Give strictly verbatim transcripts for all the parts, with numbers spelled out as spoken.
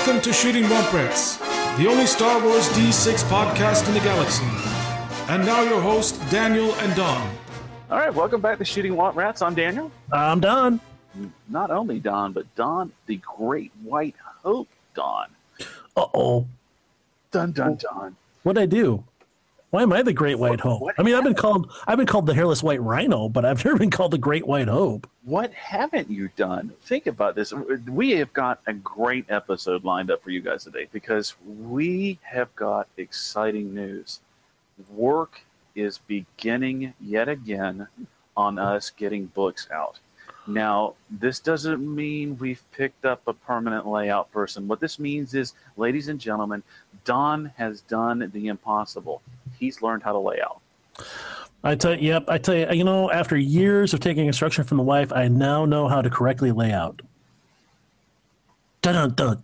Welcome to Shooting Womp Rats, the only Star Wars D six podcast in the galaxy. And now your hosts, Daniel and Don. All right, welcome back to Shooting Womp Rats. I'm Daniel. I'm Don. Not only Don, but Don, the Great White Hope Don. Uh-oh. Dun, dun, dun. What'd I do? Why am I the Great White Hope? What I mean, happened? I've been called I've been called the Hairless White Rhino, but I've never been called the Great White Hope. What haven't you done? Think about this. We have got a great episode lined up for you guys today because we have got exciting news. Work is beginning yet again on us getting books out. Now, this doesn't mean we've picked up a permanent layout person. What this means is, ladies and gentlemen, Don has done the impossible. He's learned how to lay out. I tell you, yep, I tell you, you know, after years of taking instruction from the wife, I now know how to correctly lay out. Dun-dun-dun.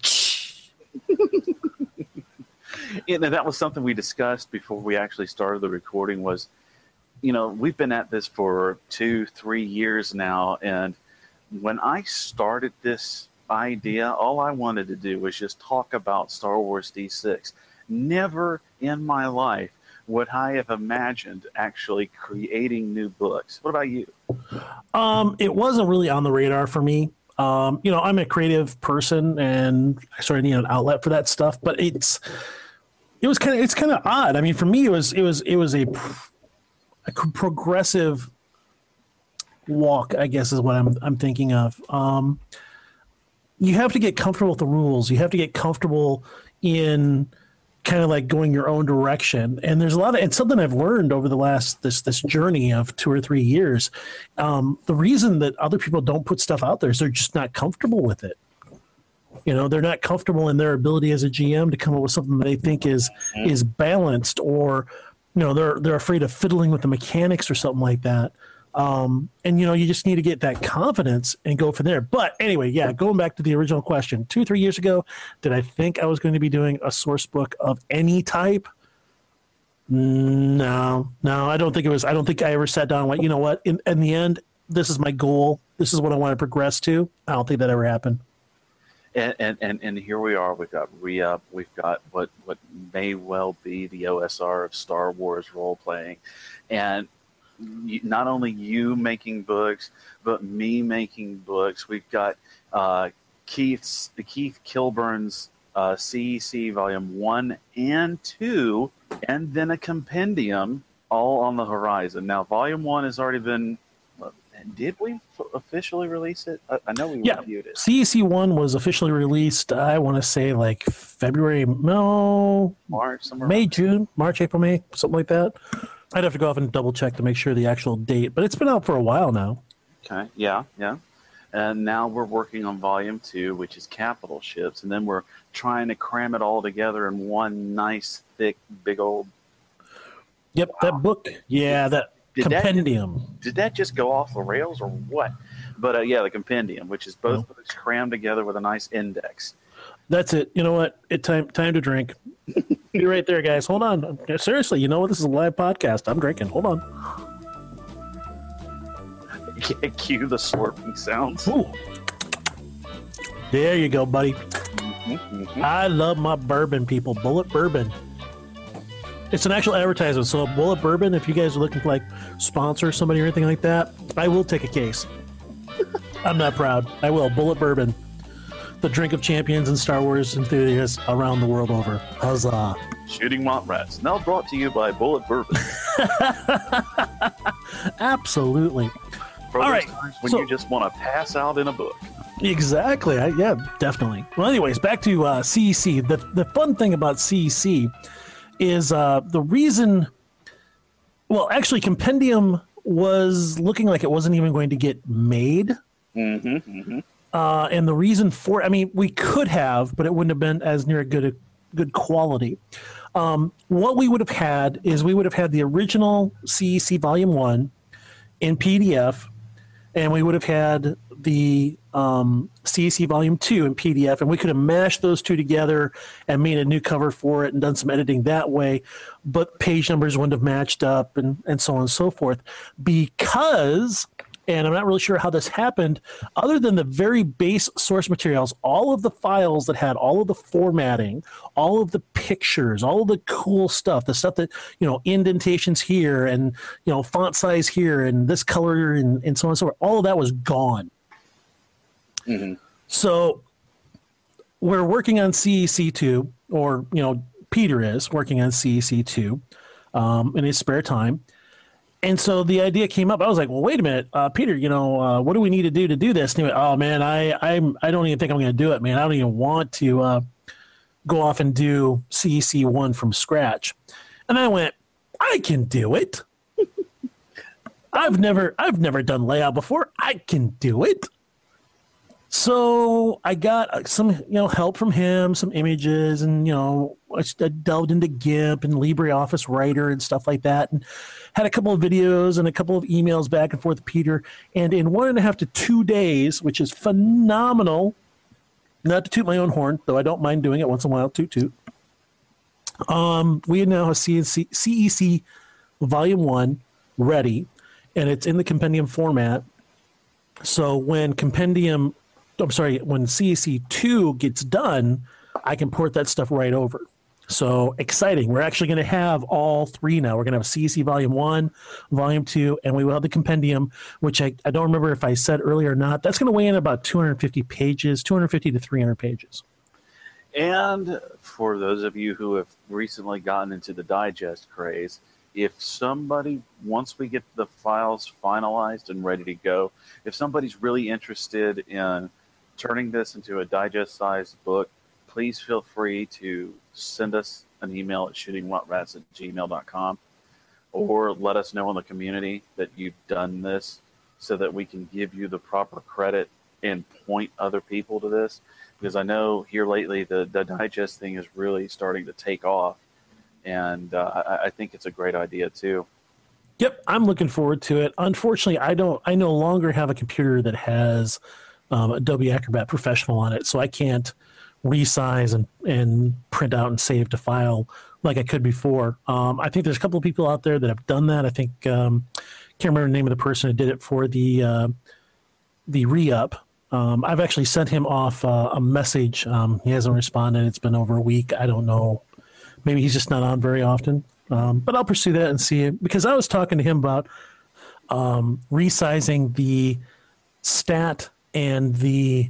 And that was something we discussed before we actually started the recording was, you know, we've been at this for two, three years now. And when I started this idea, all I wanted to do was just talk about Star Wars D six. Never in my life would I have imagined actually creating new books. What about you? Um, it wasn't really on the radar for me. Um, you know, I'm a creative person and I sort of need an outlet for that stuff, but it's, it was kind of, it's kind of odd. I mean, for me, it was, it was, it was a, a progressive walk, I guess is what I'm, I'm thinking of. Um, you have to get comfortable with the rules. You have to get comfortable in kind of like going your own direction. And there's a lot of, it's something I've learned over the last, this, this journey of two or three years. Um, the reason that other people don't put stuff out there is they're just not comfortable with it. You know, they're not comfortable in their ability as a G M to come up with something that they think is, is balanced, or, you know, they're, they're afraid of fiddling with the mechanics or something like that. Um, and, you know, you just need to get that confidence and go from there. But anyway, yeah, going back to the original question, two, three years ago, did I think I was going to be doing a source book of any type? No, no, I don't think it was. I don't think I ever sat down and went, you know what, in, in the end, this is my goal. This is what I want to progress to. I don't think that ever happened. And, and, and, and here we are. We've got re-up. We've got what, what may well be the O S R of Star Wars role-playing. And not only you making books, but me making books. We've got uh, Keith's Keith Kilburn's uh, C E C Volume One and Two, and then a compendium all on the horizon. Now, Volume One has already been. Did we officially release it? I, I know we yeah. reviewed it. C E C One was officially released. I want to say like February, no, March, somewhere. May, June, March, April, May, something like that. I'd have to go off and double check to make sure the actual date, but it's been out for a while now. Okay, yeah, yeah. And now we're working on volume two, which is Capital Ships, and then we're trying to cram it all together in one nice, thick, big old... Yep, wow. That book. Yeah, that did compendium. That, did that just go off the rails or what? But uh, yeah, the compendium, which is both books crammed together with a nice index. That's it. You know what? It time time to drink. Be right there, guys. Hold on. Seriously, you know what? This is a live podcast. I'm drinking. Hold on. Cue the slurping sounds. Ooh. There you go, buddy. Mm-hmm, mm-hmm. I love my bourbon, people. Bullet Bourbon. It's an actual advertisement. So Bullet Bourbon, if you guys are looking to like sponsor somebody or anything like that, I will take a case. I'm not proud. I will. Bullet Bourbon. The drink of champions and Star Wars enthusiasts around the world over. Huzzah. Shooting Womp Rats. Now brought to you by Bullet Bourbon. Absolutely. For All those right. times when so, you just want to pass out in a book. Exactly. I, yeah, definitely. Well, anyways, back to uh, C E C. The, the fun thing about C E C is uh, the reason... Well, actually, Compendium was looking like it wasn't even going to get made. Mm-hmm, mm-hmm. Uh, and the reason for, I mean, we could have, but it wouldn't have been as near a good, good quality. Um, what we would have had is we would have had the original C E C Volume One in P D F, and we would have had the um, C E C Volume Two in P D F, and we could have mashed those two together and made a new cover for it and done some editing that way. But page numbers wouldn't have matched up, and and so on and so forth, because and I'm not really sure how this happened, other than the very base source materials, all of the files that had all of the formatting, all of the pictures, all of the cool stuff, the stuff that, you know, indentations here and, you know, font size here and this color and, and so on and so forth, all of that was gone. Mm-hmm. So we're working on C E C two, or, you know, Peter is working on C E C two um, in his spare time. And so the idea came up. I was like, well, wait a minute, uh, Peter, you know, uh, what do we need to do to do this? And he went, oh, man, I I'm, I don't even think I'm going to do it, man. I don't even want to uh, go off and do C E C one from scratch. And I went, I can do it. I've never I've never done layout before. I can do it. So I got some, you know, help from him, some images, and, you know, I delved into GIMP and LibreOffice Writer and stuff like that, and had a couple of videos and a couple of emails back and forth with Peter. And in one and a half to two days, which is phenomenal, not to toot my own horn, though I don't mind doing it once in a while, toot toot. Um, we now have C E C Volume One ready, and it's in the compendium format. So when compendium I'm sorry, when C E C two gets done, I can port that stuff right over. So exciting. We're actually going to have all three now. We're going to have C E C Volume one, Volume two, and we will have the compendium, which I, I don't remember if I said earlier or not. That's going to weigh in about two hundred fifty pages, two hundred fifty to three hundred pages. And for those of you who have recently gotten into the digest craze, if somebody, once we get the files finalized and ready to go, if somebody's really interested in turning this into a digest-sized book, please feel free to send us an email at shootingrockrats at gmail dot com, or let us know in the community that you've done this so that we can give you the proper credit and point other people to this. Because I know here lately the, the digest thing is really starting to take off, and uh, I, I think it's a great idea too. Yep, I'm looking forward to it. Unfortunately, I don't. I no longer have a computer that has um, Adobe Acrobat Professional on it, so I can't resize and, and print out and save to file like I could before. Um, I think there's a couple of people out there that have done that. I think um, can't remember the name of the person who did it for the uh, the re-up. Um, I've actually sent him off uh, a message. Um, he hasn't responded. It's been over a week. I don't know. Maybe he's just not on very often. Um, but I'll pursue that and see it, because I was talking to him about um, resizing the stat and the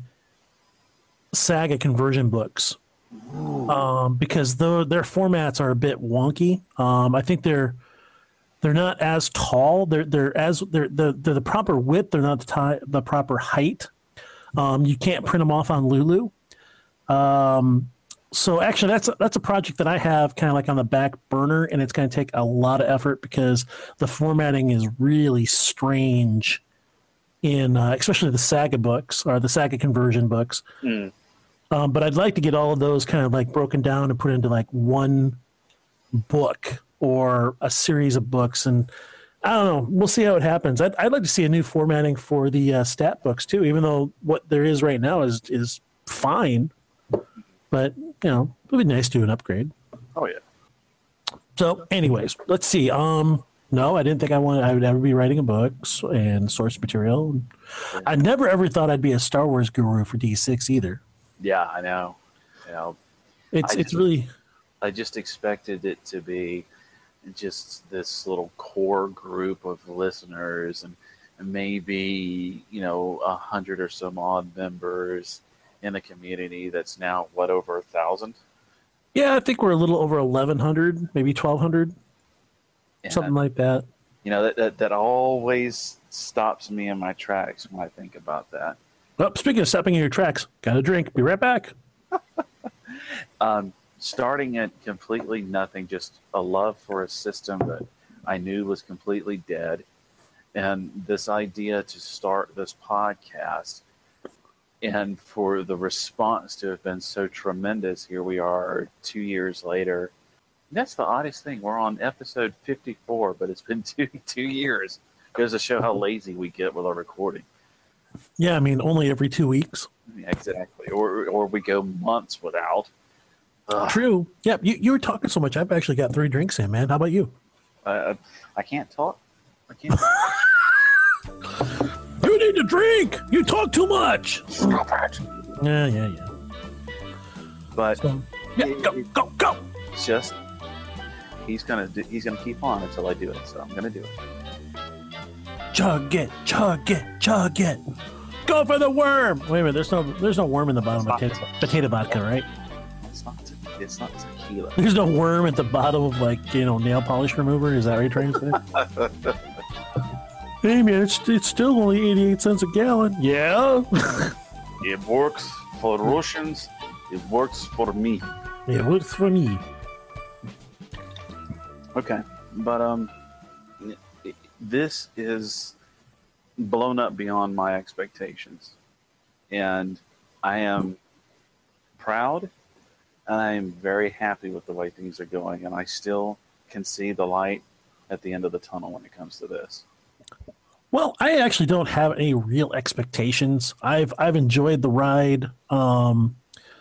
Saga conversion books, um, because though their formats are a bit wonky. Um, I think they're they're not as tall. They're they're as they're the they're the proper width. They're not the tie, the proper height. Um, you can't print them off on Lulu. Um, So actually, that's a, that's a project that I have kind of like on the back burner, and it's going to take a lot of effort because the formatting is really strange in uh, especially the Saga books or the Saga conversion books. Mm. Um, but I'd like to get all of those kind of like broken down and put into like one book or a series of books. And I don't know. We'll see how it happens. I'd, I'd like to see a new formatting for the uh, stat books too, even though what there is right now is is fine. But, you know, it would be nice to do an upgrade. Oh, yeah. So, anyways, let's see. Um, no, I didn't think I wanted, I would ever be writing a book and source material. Yeah. I never ever thought I'd be a Star Wars guru for D six either. Yeah, I know. You know, it's I it's just, really. I just expected it to be just this little core group of listeners, and, and maybe, you know, a hundred or some odd members in the community. That's now what, over a thousand? Yeah, I think we're a little over eleven hundred, maybe twelve hundred, yeah, something like that. You know, that, that that always stops me in my tracks when I think about that. Well, speaking of stopping in your tracks, got a drink. Be right back. um, starting at completely nothing, just a love for a system that I knew was completely dead, and this idea to start this podcast. And for the response to have been so tremendous, here we are two years later. That's the oddest thing. We're on episode fifty-four, but it's been two two years. Goes to show how lazy we get with our recording. Yeah, I mean, only every two weeks. Yeah, exactly. Or or we go months without. Ugh. True. Yeah, you, you were talking so much. I've actually got three drinks in, man. How about you? Uh, I can't talk. I can't. drink. You talk too much. Stop it. Yeah, yeah, yeah. But So, yeah, it- go, it- go, go. it's just he's gonna do, he's gonna keep on until I do it. So I'm gonna do it. Chug it, chug it, chug it. Go for the worm. Wait a minute. There's no, there's no worm in the bottom of potato, potato vodka, right? It's not te- it's not tequila. There's no worm at the bottom of like you know nail polish remover. Is that what you're trying to say? Hey man, it's it's still only eighty-eight cents a gallon. Yeah. It works for Russians. It works for me. It works for me. Okay, but um, it- this is blown up beyond my expectations, and I am proud, and I am very happy with the way things are going, and I still can see the light at the end of the tunnel when it comes to this. Well, I actually don't have any real expectations. I've I've enjoyed the ride. Um,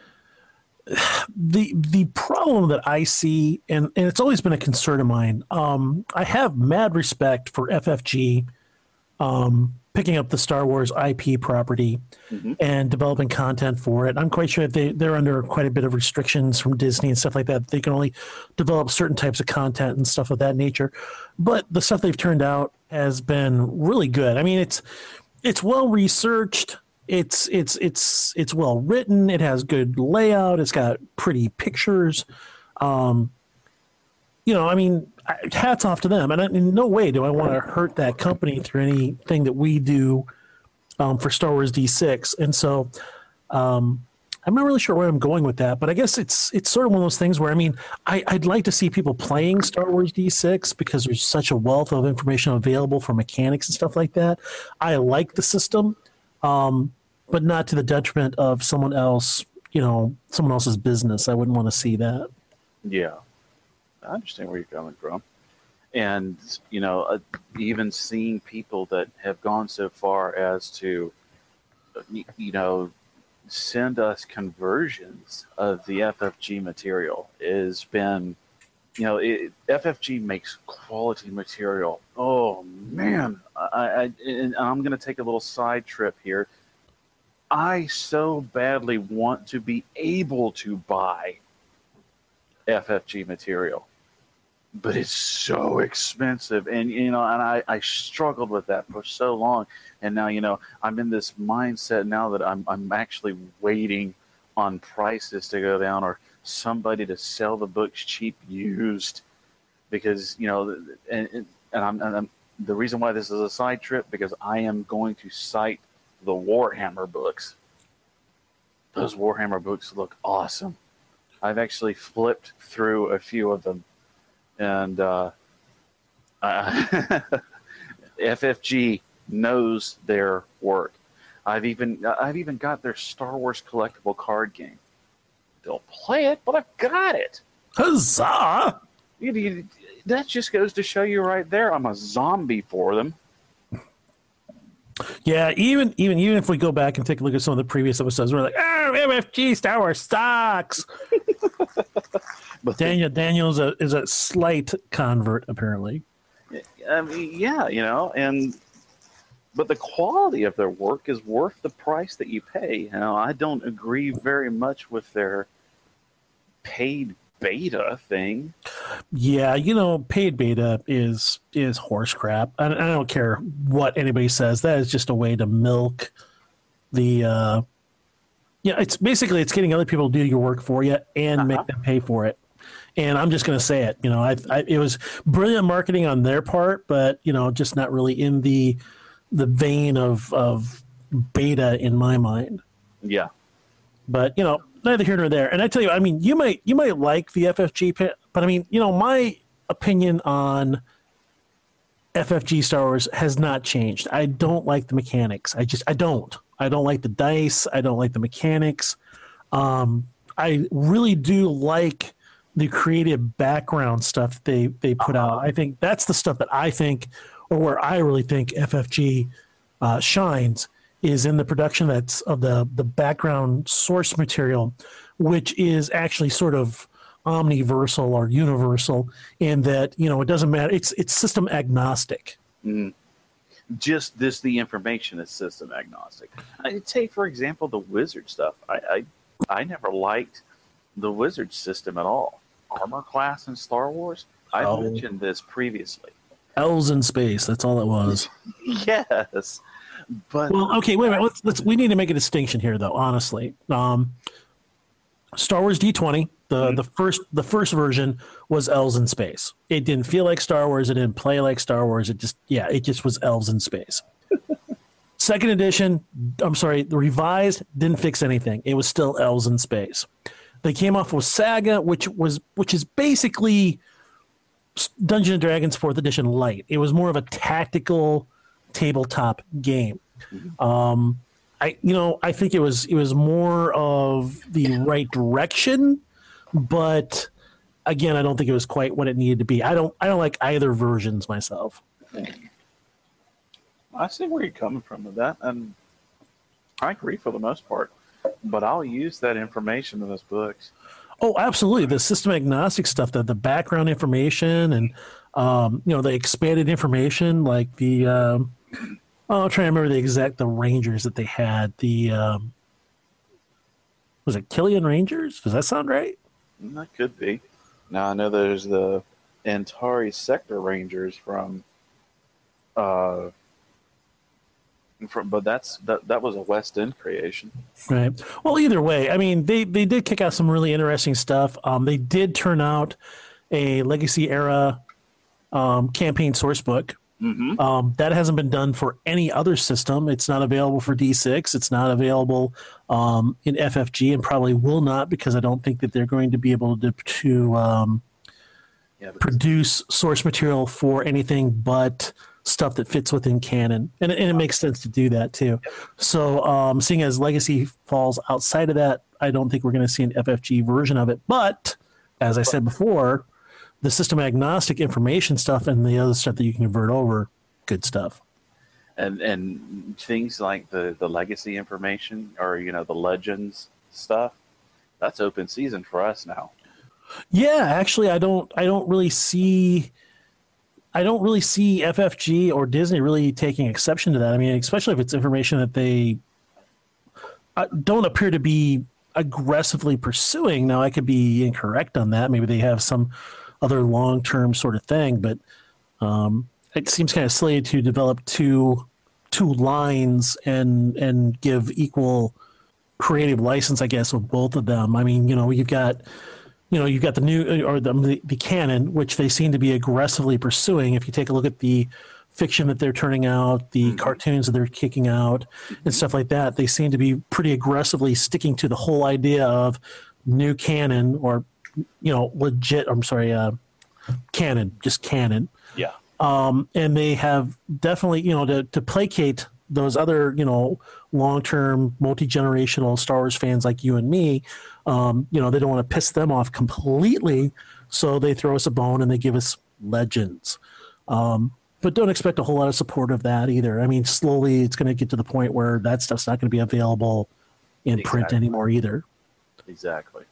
the the problem that I see, and, and it's always been a concern of mine. Um, I have mad respect for F F G um, picking up the Star Wars I P property Mm-hmm. and developing content for it. I'm quite sure that they, they're under quite a bit of restrictions from Disney and stuff like that. They can only develop certain types of content and stuff of that nature. But the stuff they've turned out has been really good. I mean, it's it's well researched. It's it's it's it's well written. It has good layout. It's got pretty pictures. Um, you know, I mean, I- hats off to them. And I- in no way do I want to hurt that company through anything that we do um, for Star Wars D six. And so um, I'm not really sure where I'm going with that, but I guess it's it's sort of one of those things where, I mean, I, I'd like to see people playing Star Wars D six because there's such a wealth of information available for mechanics and stuff like that. I like the system, um, but not to the detriment of someone else, you know, someone else's business. I wouldn't want to see that. Yeah, I understand where you're coming from. And, you know, uh, even seeing people that have gone so far as to, uh, y- you know, send us conversions of the F F G material has been, you know, it, F F G makes quality material. Oh, man. I, I, and I'm going to take a little side trip here. I so badly want to be able to buy F F G material, but it's so expensive, and you know, and I, I struggled with that for so long, and now you know I'm in this mindset now that I'm I'm actually waiting on prices to go down or somebody to sell the books cheap used, because you know, and and I'm, and I'm the reason why this is a side trip because I am going to cite the Warhammer books. Those Warhammer books look awesome. I've actually flipped through a few of them. And uh, uh, F F G knows their work. I've even I've even got their Star Wars collectible card game. They'll play it, but I've got it. Huzzah! You, you, that just goes to show you right there. I'm a zombie for them. Yeah, even even even if we go back and take a look at some of the previous episodes, we're like, oh, F F G Star Wars sucks. But Daniel Daniel's a is a slight convert apparently. I mean, yeah, you know, and but the quality of their work is worth the price that you pay. You know, I don't agree very much with their paid beta thing. Yeah, you know, paid beta is is horse crap. I, I don't care what anybody says. That is just a way to milk the. Uh, yeah, it's basically it's getting other people to do your work for you and Uh-huh. make them pay for it. And I'm just going to say it. You know, I, I it was brilliant marketing on their part, but you know, just not really in the the vein of of beta in my mind. Yeah. But you know, neither here nor there. And I tell you, I mean, you might you might like the F F G, pit, but I mean, you know, my opinion on F F G Star Wars has not changed. I don't like the mechanics. I just I don't. I don't like the dice. I don't like the mechanics. Um, I really do like the creative background stuff they they put out. I think that's the stuff that I think, or where I really think F F G uh, shines, is in the production that's of the the background source material, which is actually sort of omniversal or universal in that, you know, it doesn't matter. It's it's system agnostic. Mm. just this the information is system agnostic. I take for example the wizard stuff. I I, I never liked the wizard system at all. Armor class in Star Wars. I Oh. mentioned this previously. Elves in space. That's all it was. Yes, but Well, okay, wait a minute. Let's, let's we need to make a distinction here, though. Honestly, um, Star Wars D twenty, the Mm-hmm. the first the first version was elves in space. It didn't feel like Star Wars. It didn't play like Star Wars. It just yeah, it just was elves in space. Second edition, I'm sorry, the revised didn't fix anything. It was still elves in space. They came off with Saga, which was which is basically Dungeons and Dragons fourth edition light. It was more of a tactical tabletop game. Um, I you know I think it was it was more of the right direction, but again, I don't think it was quite what it needed to be. I don't I don't like either versions myself. I see where you're coming from with that, and I agree for the most part. But I'll use that information in those books. Oh, absolutely. The system agnostic stuff, the, the background information and, um, you know, the expanded information, like the, um, oh, I'm trying to remember the exact, the Rangers that they had. The, um, was it Killian Rangers? Does that sound right? That could be. Now I know there's the Antari Sector Rangers from, uh, from, but that's that that was a West End creation. Right. Well, either way, I mean, they, they did kick out some really interesting stuff. Um, they did turn out a Legacy era um, campaign source book. Mm-hmm. Um, that hasn't been done for any other system. It's not available for D six. It's not available um, in F F G, and probably will not, because I don't think that they're going to be able to, to um, Yeah, but produce source material for anything but stuff that fits within canon, and, and it makes sense to do that too. So, um, seeing as Legacy falls outside of that, I don't think we're going to see an F F G version of it. But as I said before, the system agnostic information stuff and the other stuff that you can convert over, good stuff. and and things like the the legacy information, or you know the legends stuff, that's open season for us now. Yeah, actually, I don't. I don't really see. I don't really see F F G or Disney really taking exception to that. I mean, especially if it's information that they uh, don't appear to be aggressively pursuing. Now, I could be incorrect on that. Maybe they have some other long-term sort of thing, but um, it seems kind of silly to develop two two lines and and give equal creative license, I guess, with both of them. I mean, you know, you've got. You know, you've got the new or the, the canon, which they seem to be aggressively pursuing. If you take a look at the fiction that they're turning out, the mm-hmm. cartoons that they're kicking out, mm-hmm. and stuff like that, they seem to be pretty aggressively sticking to the whole idea of new canon, or you know, legit. I'm sorry, uh, canon, just canon. Yeah. Um, and they have definitely, you know, to to placate those other, you know, long-term, multi-generational Star Wars fans like you and me. Um, you know, they don't want to piss them off completely, so they throw us a bone and they give us legends. Um, but don't expect a whole lot of support of that either. I mean, slowly it's going to get to the point where that stuff's not going to be available in Exactly. print anymore either. Exactly.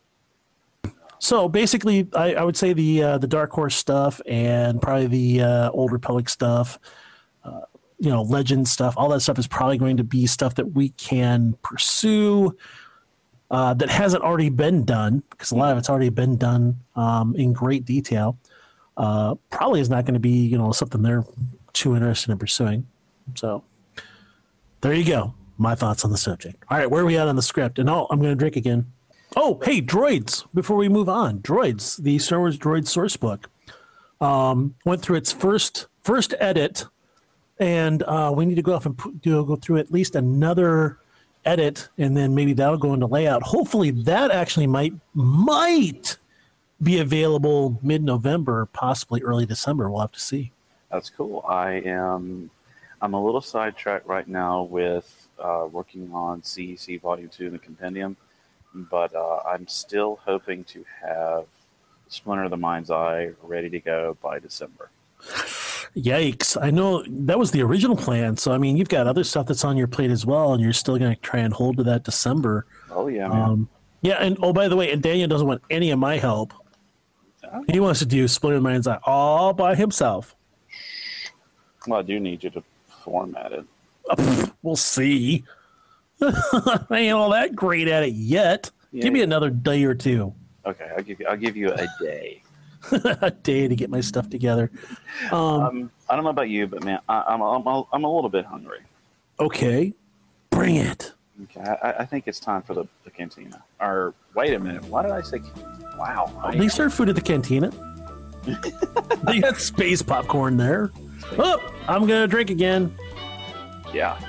So basically, I, I would say the uh, the Dark Horse stuff and probably the uh, Old Republic stuff, uh, you know, Legend stuff, all that stuff is probably going to be stuff that we can pursue. Uh, that hasn't already been done, because a lot of it's already been done um, in great detail. Uh, probably is not going to be, you know, something they're too interested in pursuing. So there you go. My thoughts on the subject. All right, where are we at on the script? And oh, I'm going to drink again. Oh, hey, Droids. Before we move on, Droids, the Star Wars Droid source book, um, went through its first first edit, and uh, we need to go off and put, do, go through at least another edit, and then maybe that'll go into layout. Hopefully that actually might might be available mid-November, possibly early December. We'll have to see. That's cool. I am I'm a little sidetracked right now with uh, working on C E C Volume two in the Compendium, but uh, I'm still hoping to have Splinter of the Mind's Eye ready to go by December. Yikes. I know that was the original plan. So, I mean, you've got other stuff that's on your plate as well, and you're still going to try and hold to that December. Oh, yeah, man. Um, yeah, and oh, by the way, and Daniel doesn't want any of my help. Oh. He wants to do Splinter of the Mind's Eye all by himself. Well, I do need you to formatted. We'll see. I ain't all that great at it yet. Yeah, give me yeah. another day or two. Okay, I'll give you. I'll give you a day. A day to get my stuff together. Um, Um, I don't know about you, but man, I, I'm, I'm I'm a little bit hungry. okay, bring it. Okay, I, I think it's time for the, the cantina. Or wait a minute, why did I say? Wow, I, They serve food at the cantina. They got space popcorn there. Oh, I'm gonna drink again. yeah.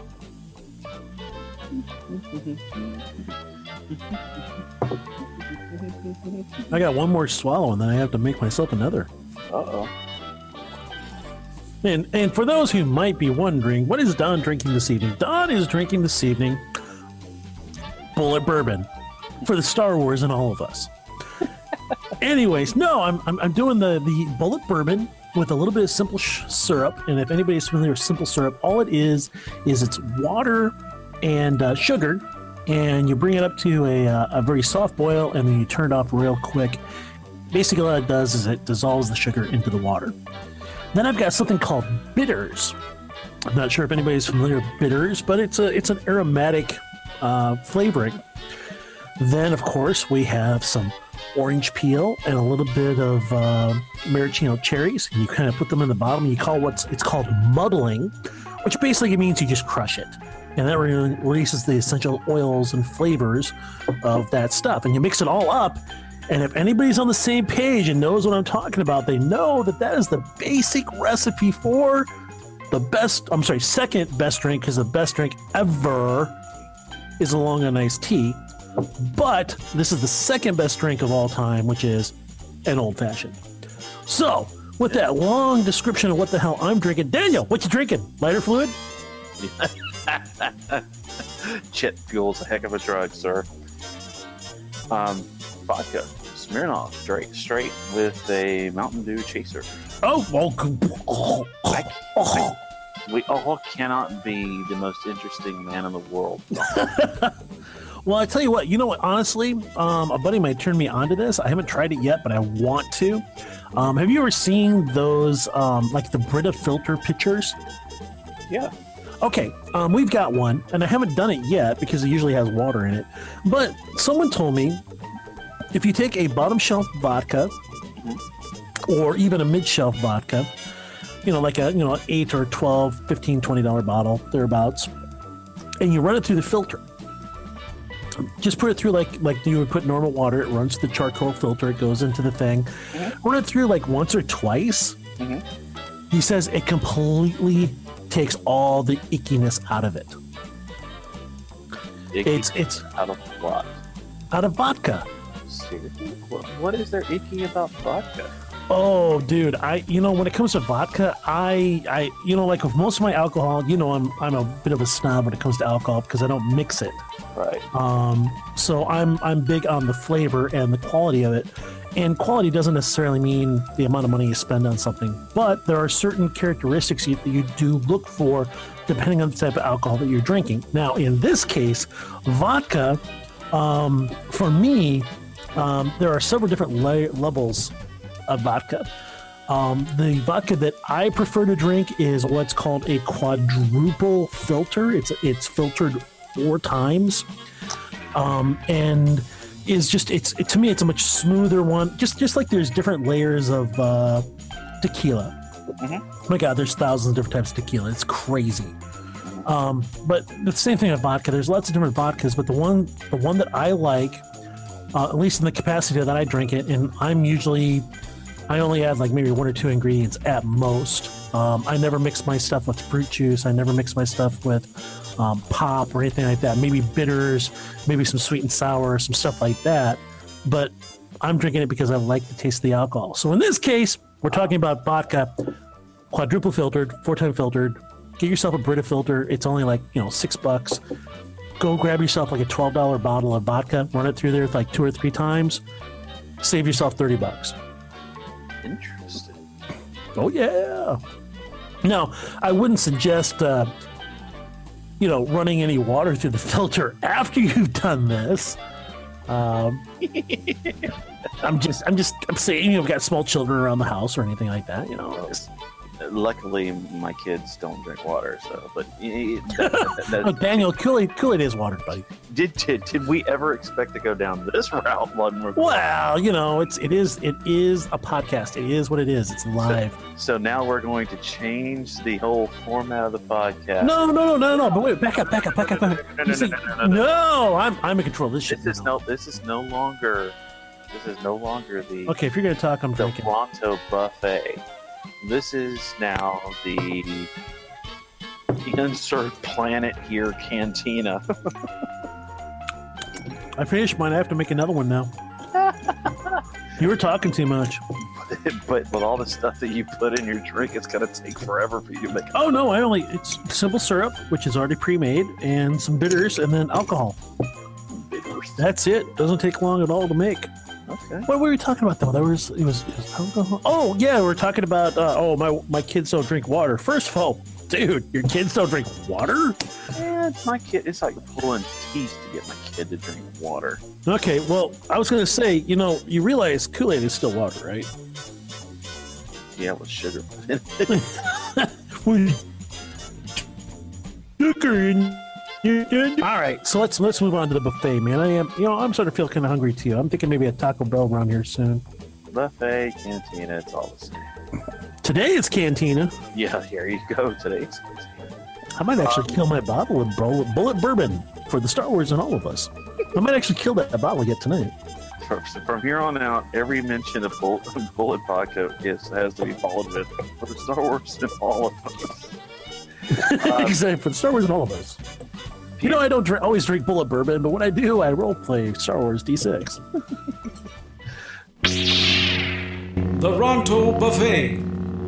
I got one more swallow, and then I have to make myself another. Uh oh. And and for those who might be wondering, what is Don drinking this evening? Don is drinking this evening Bullet Bourbon for the Star Wars and all of us. Anyways, no, I'm, I'm I'm doing the the Bullet Bourbon with a little bit of simple sh- syrup. And if anybody's familiar with simple syrup, all it is is it's water and uh, sugar, and you bring it up to a uh, a very soft boil, and then you turn it off real quick. Basically, all it does is it dissolves the sugar into the water. Then I've got something called bitters. I'm not sure if anybody's familiar with bitters, but it's a it's an aromatic uh, flavoring. Then, of course, we have some orange peel and a little bit of uh, maraschino cherries. And you kind of put them in the bottom. And you call what's it's called muddling, which basically means you just crush it, and that re- releases the essential oils and flavors of that stuff. And you mix it all up. And if anybody's on the same page and knows what I'm talking about, they know that that is the basic recipe for the best, I'm sorry, second best drink, because the best drink ever is a Long Island iced tea. But this is the second best drink of all time, which is an old fashioned. So, with that long description of what the hell I'm drinking, Daniel, what you drinking? Lighter fluid? Jet fuel's a heck of a drug, sir. Um, vodka, Smirnoff, straight, straight with a Mountain Dew chaser. Oh, well, oh, oh. We all cannot be the most interesting man in the world. Well, I tell you what, you know what, honestly, um, a buddy might turn me onto this. I haven't tried it yet, but I want to. Um, have you ever seen those, um, like the Brita filter pitchers? Yeah. Okay, um, we've got one, and I haven't done it yet because it usually has water in it. But someone told me if you take a bottom shelf vodka or even a mid shelf vodka, you know, like a, you know, an eight or twelve, fifteen, twenty dollars bottle, thereabouts, and you run it through the filter. Just put it through like like you would put normal water. It runs through the charcoal filter. It goes into the thing. Mm-hmm. Run it through like once or twice. Mm-hmm. He says it completely takes all the ickiness out of it. Icky it's it's out of what? Out of vodka. Seriously? What, what is there icky about vodka? Oh, dude, I you know when it comes to vodka, I I you know like with most of my alcohol, you know I'm I'm a bit of a snob when it comes to alcohol because I don't mix it. Right. Um. So I'm I'm big on the flavor and the quality of it. And quality doesn't necessarily mean the amount of money you spend on something, but there are certain characteristics you, that you do look for depending on the type of alcohol that you're drinking. Now, in this case, vodka, um, for me, um, there are several different le- levels of vodka. Um, the vodka that I prefer to drink is what's called a quadruple filter. It's it's filtered four times, um, and is just it's it, to me it's a much smoother one. Just just like there's different layers of uh, tequila. Mm-hmm. My God, there's thousands of different types of tequila. It's crazy. Um, but the same thing with vodka. There's lots of different vodkas, but the one the one that I like, uh, at least in the capacity that I drink it, and I'm usually I only add like maybe one or two ingredients at most. Um, I never mix my stuff with fruit juice. I never mix my stuff with um, pop or anything like that. Maybe bitters, maybe some sweet and sour, some stuff like that. But I'm drinking it because I like the taste of the alcohol. So in this case, we're talking about vodka, quadruple filtered, four-time filtered. Get yourself a Brita filter. It's only like, you know, six bucks. Go grab yourself like a twelve dollars bottle of vodka. Run it through there like two or three times. Save yourself thirty bucks. Interesting. Oh, yeah. Now, I wouldn't suggest, uh, you know, running any water through the filter after you've done this. Um, I'm just, I'm just, I'm saying, you know, I've got small children around the house or anything like that, you know. Just, luckily, my kids don't drink water. So, but that, that, that, oh, Daniel, Kool-Aid, Kool-Aid is watered, buddy. Did, did did we ever expect to go down this route? One well, you know, it's it is it is a podcast. It is what it is. It's live. So, so now we're going to change the whole format of the podcast. No, no, no, no, no. But wait, back up, back up, back up. Back up. No, no, no, see, no, no, no, no, no, I'm I'm in control of this shit. This is now. no. This is no longer. This is no longer the. Okay, if you're gonna talk, I'm the drinking. Toronto buffet. This is now the insert planet here cantina. I finished mine. I have to make another one now. You were talking too much. But with all the stuff that you put in your drink, it's gonna take forever for you to make. Oh no, I only it's simple syrup, which is already pre-made, and some bitters, and then alcohol. Bitters. That's it. Doesn't take long at all to make. Okay. What were we talking about though? There was it was, it was alcohol. Oh yeah, we we're talking about uh, oh my my kids don't drink water. First of all, dude, your kids don't drink water? Yeah, my kid. It's like pulling teeth to get my kid to drink water. Okay, well, I was gonna say, you know, you realize Kool-Aid is still water, right? Yeah, with sugar. All right, so let's let's move on to the buffet, man. I am, you know, I'm starting to feel kind of hungry too. I'm thinking maybe a Taco Bell around here soon. Buffet, cantina, it's all the same. Today it's Cantina. Yeah, here you go. Today's cantina. I might actually kill my bottle with bullet, bullet bourbon for the Star Wars and all of us. I might actually kill that bottle yet tonight. From, from here on out, every mention of bullet, bullet vodka is, has to be followed with for the Star Wars and all of us. Uh, exactly, for the Star Wars and all of us. You know, I don't drink, always drink bullet bourbon, but when I do, I role play Star Wars D six. The Ronto Buffet.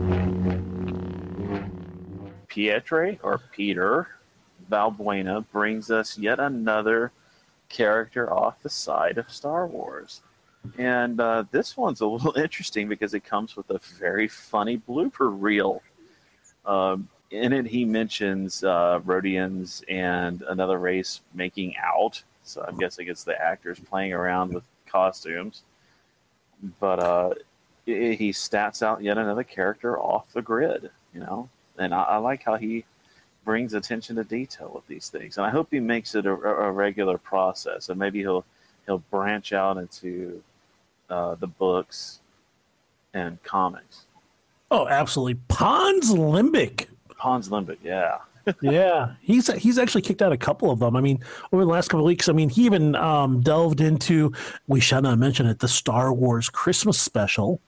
Pietre, or Peter Valbuena, brings us yet another character off the side of Star Wars. And uh, this one's a little interesting because it comes with a very funny blooper reel. Um, in it, he mentions uh, Rhodians and another race making out. So I'm guessing it's the actors playing around with costumes. But uh, it, he stats out yet another character off the grid, you know? And I, I like how he brings attention to detail with these things. And I hope he makes it a, a regular process. And maybe he'll he'll branch out into uh, the books and comics. Oh, absolutely. Pons Limbic. Hans Limbic, yeah. Yeah, he's he's actually kicked out a couple of them. I mean, over the last couple of weeks, I mean, he even um, delved into, we shall not mention it, the Star Wars Christmas special,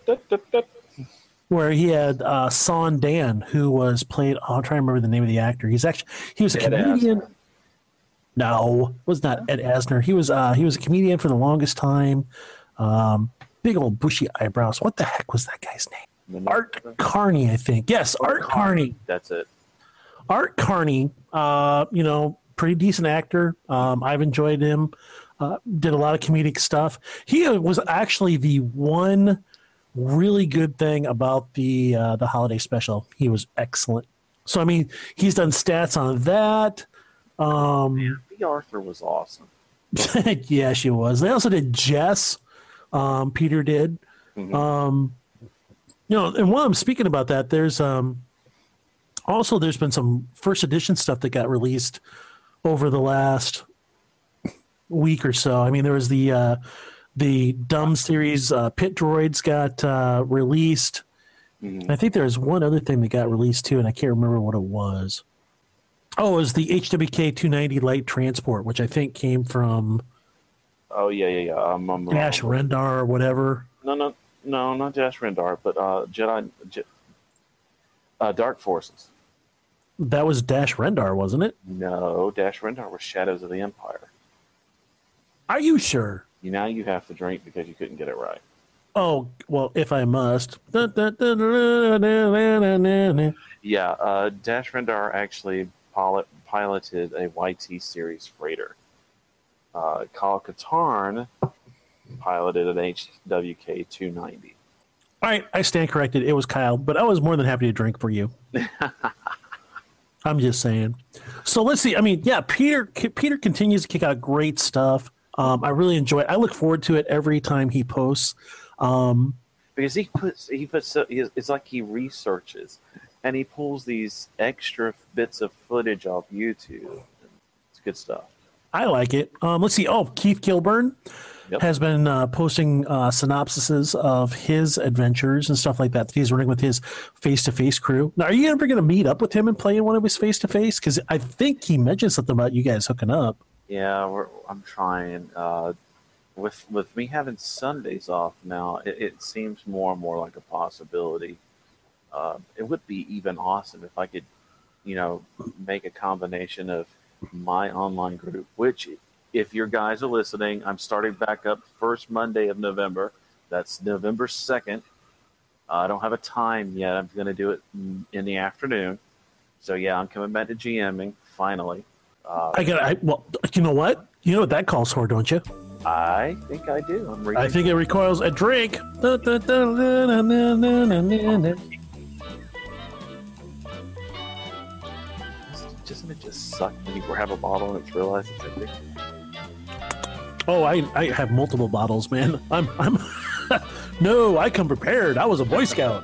where he had uh, Son Dan, who was played. Oh, I'm trying to remember the name of the actor. He's actually he was a Ed comedian. Asner. No, was not Ed Asner. He was uh, he was a comedian for the longest time. Um, big old bushy eyebrows. What the heck was that guy's name? Art Carney, I think. Yes, Art Carney. That's it. Art Carney, uh, you know, pretty decent actor. Um, I've enjoyed him. Uh, did a lot of comedic stuff. He was actually the one really good thing about the uh, the holiday special. He was excellent. So I mean, he's done stats on that. Um, Man, B. Arthur was awesome. yeah, she was. They also did Jess. Um, Peter did. Mm-hmm. Um, you know, and while I'm speaking about that, there's um, also there's been some first edition stuff that got released over the last week or so. I mean, there was the uh, the Dumb series uh, Pit Droids got uh, released. Mm-hmm. I think there was one other thing that got released too, and I can't remember what it was. Oh, it was the H W K two ninety Light Transport, which I think came from Oh yeah, yeah, yeah. Um, um, Dash um, Rendar or whatever. No, no, no, not Dash Rendar, but uh, Jedi, Je- uh, Dark Forces. That was Dash Rendar, wasn't it? No, Dash Rendar was Shadows of the Empire. Are you sure? You now you have to drink because you couldn't get it right. Oh, well, if I must. Yeah, uh, Dash Rendar actually pilot, piloted a Y T series freighter. Uh, Kyle Katarn piloted an H W K two ninety. All right, I stand corrected. It was Kyle, but I was more than happy to drink for you. I'm just saying. So let's see. I mean, yeah, Peter Peter continues to kick out great stuff. Um, I really enjoy it. I look forward to it every time he posts. Um, because he puts he puts so, he, it's like he researches, and he pulls these extra bits of footage off YouTube. It's good stuff. I like it. Um, let's see. Oh, Keith Kilburn yep. has been uh, posting uh, synopsises of his adventures and stuff like that that he's running with his face-to-face crew. Now, are you ever going to meet up with him and play in one of his face-to-face? Because I think he mentioned something about you guys hooking up. Yeah, we're, I'm trying. Uh, with with me having Sundays off now, it, it seems more and more like a possibility. Uh, it would be even awesome if I could, you know, make a combination of my online group, which if your guys are listening, I'm starting back up first Monday of November. That's November second. Uh, I don't have a time yet. I'm going to do it in, in the afternoon. So yeah, I'm coming back to GMing finally. Uh, I got. I well, you know what? You know what that calls for, don't you? I think I do. I'm reading. I think it requires a drink. Doesn't it just suck when you grab a bottle and it's realized it's empty? Oh, I, I have multiple bottles, man. I'm I'm no, I come prepared. I was a Boy Scout.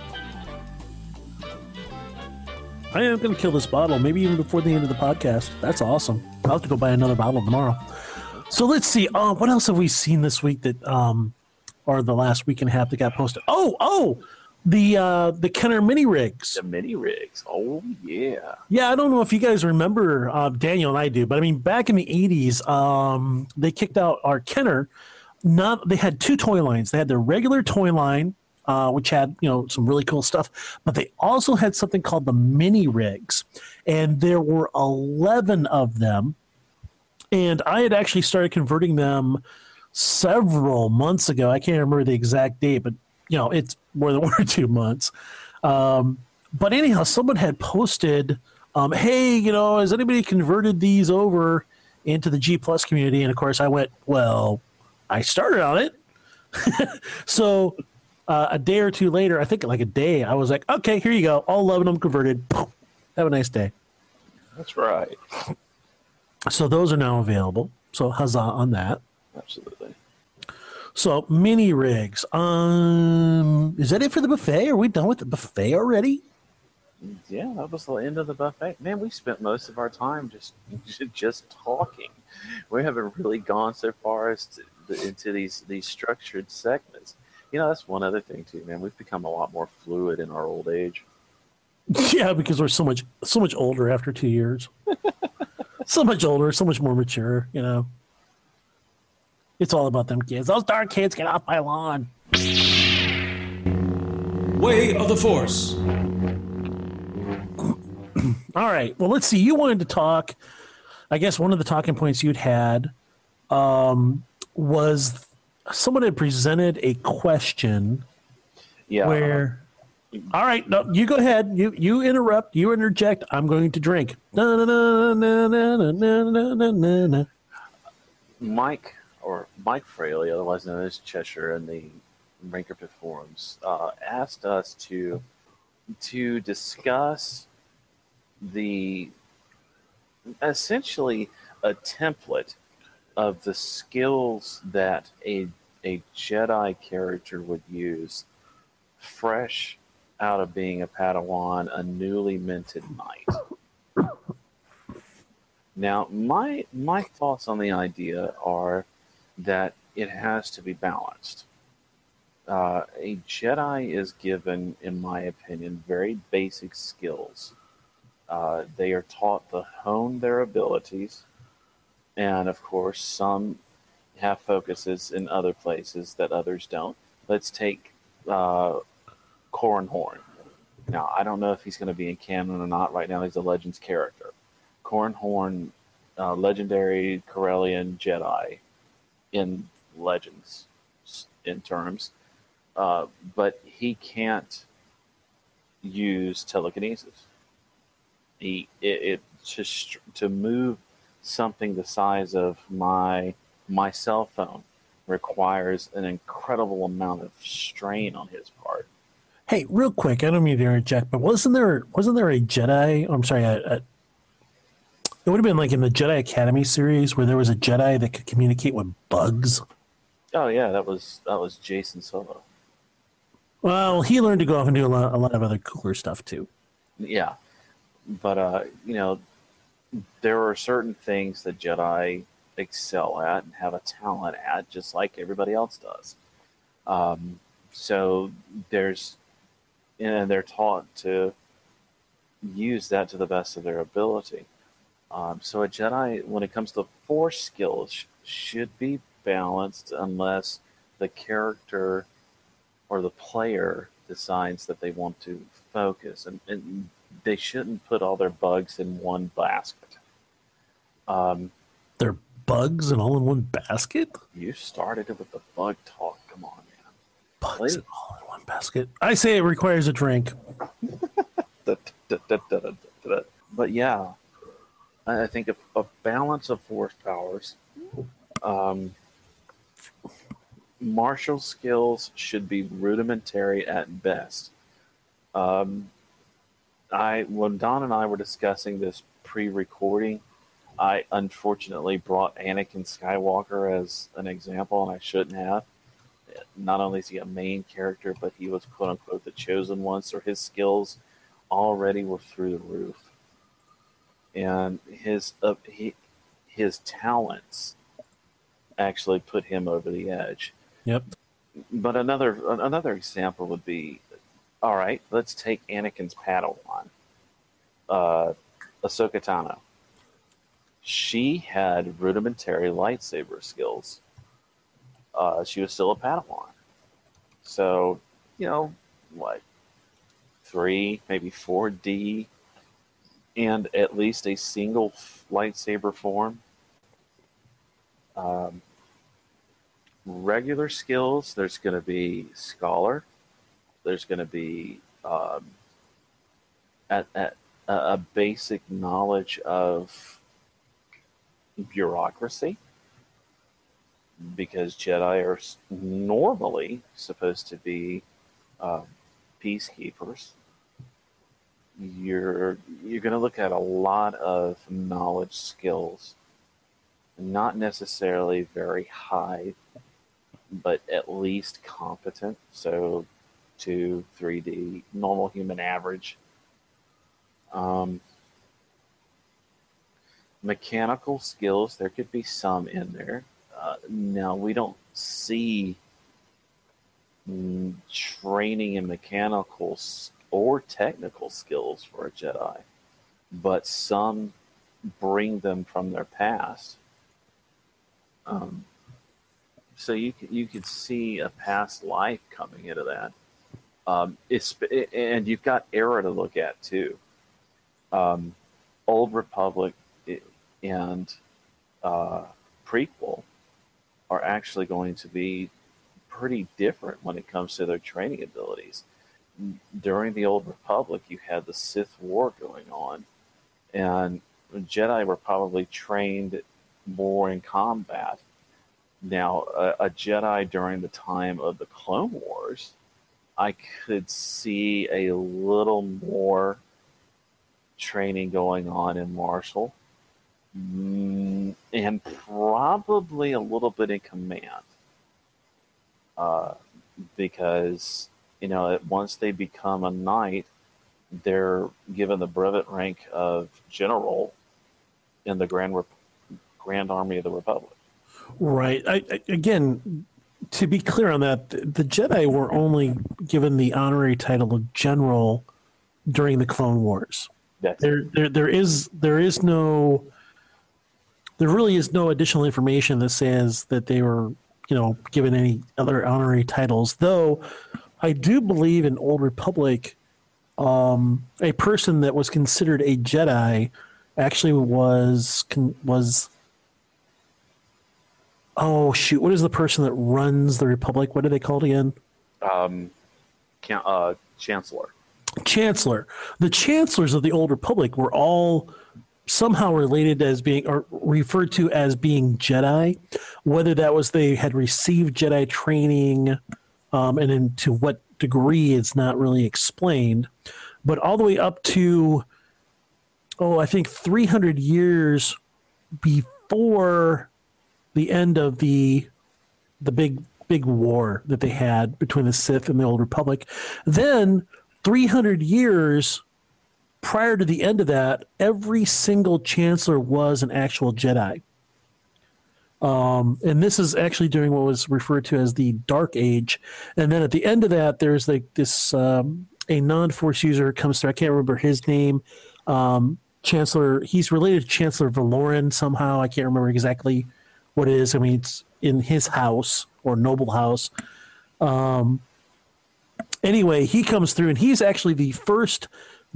I am gonna kill this bottle, maybe even before the end of the podcast. That's awesome. I'll have to go buy another bottle tomorrow. So let's see. Uh, what else have we seen this week that um or the last week and a half that got posted? Oh, oh. The uh, the Kenner mini rigs. The mini rigs. Oh yeah. Yeah, I don't know if you guys remember, uh, Daniel and I do, but I mean, back in the eighties, um, they kicked out our Kenner. Not they had two toy lines. They had their regular toy line, uh, which had you know some really cool stuff, but they also had something called the mini rigs, and there were eleven of them. And I had actually started converting them several months ago. I can't remember the exact date, but you know, it's more than one or two months. Um, but anyhow, someone had posted, um, hey, you know, has anybody converted these over into the G Plus community? And of course I went, well, I started on it. So uh, a day or two later, I think like a day, I was like, okay, here you go. All eleven of them converted. Have a nice day. That's right. So those are now available. So huzzah on that. Absolutely. So mini rigs. Um, is that it for the buffet? Are we done with the buffet already? Yeah, that was the end of the buffet. Man, we spent most of our time just just talking. We haven't really gone so far as to, into these these structured segments. You know, that's one other thing too, man. We've become a lot more fluid in our old age. Yeah, because we're so much so much older after two years. So much older, so much more mature. You know. It's all about them kids. Those darn kids, get off my lawn. Way of the Force. All right. Well, let's see. You wanted to talk. I guess one of the talking points you'd had um, was someone had presented a question. Yeah. Where. All right. No, you go ahead. You you interrupt. You interject. I'm going to drink. Na, na, na, na, na, na, na, na, na. Mike. Or Mike Fraley, otherwise known as Cheshire, in the Ranker Pit forums, uh, asked us to to discuss the essentially a template of the skills that a a Jedi character would use, fresh out of being a Padawan, a newly minted knight. Now, my my thoughts on the idea are that it has to be balanced. Uh, a Jedi is given, in my opinion, very basic skills. Uh, they are taught to hone their abilities, and of course, some have focuses in other places that others don't. Let's take uh, Corran Horn. Now, I don't know if he's going to be in canon or not. Right now, he's a Legends character. Corran Horn, uh, legendary Corellian Jedi in Legends in terms, uh, but he can't use telekinesis. He it, it to to move something the size of my my cell phone requires an incredible amount of strain on his part. Hey, real quick, I don't mean to interject, but wasn't there wasn't there a Jedi? I'm sorry, a, a, it would have been like in the Jedi Academy series where there was a Jedi that could communicate with bugs. Oh yeah, that was that was Jason Solo. Well, he learned to go off and do a lot, a lot of other cooler stuff too. Yeah, but uh, you know, there are certain things that Jedi excel at and have a talent at, just like everybody else does. Um, so there's, and they're taught to use that to the best of their ability. Um, so a Jedi, when it comes to Force skills, sh- should be balanced unless the character or the player decides that they want to focus, and, and they shouldn't put all their bugs in one basket. Um, They're bugs and all in one basket? you started it with the bug talk. Come on, man. Bugs Please. and all in one basket. I say it requires a drink. Da, da, da, da, da, da, da. But yeah, I I think a, a balance of force powers. Um, martial skills should be rudimentary at best. Um, I when Don and I were discussing this pre-recording, I unfortunately brought Anakin Skywalker as an example, and I shouldn't have. Not only is he a main character, but he was quote unquote the chosen one, so his skills already were through the roof, and his uh, he his talents actually put him over the edge. Yep. But another another example would be, all right, let's take Anakin's Padawan, uh, Ahsoka Tano. She had rudimentary lightsaber skills. Uh, she was still a Padawan. So, you know, what, three, maybe four D, and at least a single f- lightsaber form. Um, regular skills, there's going to be Scholar. There's going to be um, at, at, a a basic knowledge of bureaucracy, because Jedi are s- normally supposed to be um, peacekeepers. You're you're going to look at a lot of knowledge skills, not necessarily very high, but at least competent. So, two, three D, normal human average. Um, mechanical skills, there could be some in there. Uh, now, we don't see mm, training in mechanical s- or technical skills for a Jedi, but some bring them from their past. Um, so you could, you could see a past life coming into that. Um, it's, and you've got era to look at too. Um, Old Republic i- and uh, prequel are actually going to be pretty different when it comes to their training abilities. During the Old Republic, you had the Sith War going on, and Jedi were probably trained more in combat. Now, a, a Jedi during the time of the Clone Wars, I could see a little more training going on in martial, mm, and probably a little bit in command, uh, because you know once they become a knight, they're given the brevet rank of general in the Grand Rep- Grand Army of the Republic. Right. I, I, again, to be clear on that, the Jedi were only given the honorary title of general during the Clone Wars. That's There, there, there is, there is no, there really is no additional information that says that they were, you know, given any other honorary titles. Though, I do believe in Old Republic, um, a person that was considered a Jedi actually was con- was. Oh shoot! What is the person that runs the Republic? What are they called again? um, can, uh, Chancellor. Chancellor. The chancellors of the Old Republic were all somehow related as being or referred to as being Jedi. Whether that was they had received Jedi training, um, and in to what degree, it's not really explained. But all the way up to, oh, I think three hundred years before the end of the the big big war that they had between the Sith and the Old Republic. Then three hundred years prior to the end of that, every single Chancellor was an actual Jedi. Um, and this is actually during what was referred to as the Dark Age. And then at the end of that, there's like this um, a non-Force user comes through. I can't remember his name. Um, Chancellor, he's related to Chancellor Valoran somehow. I can't remember exactly what it is. I mean, it's in his house or noble house. Um, anyway, he comes through, and he's actually the first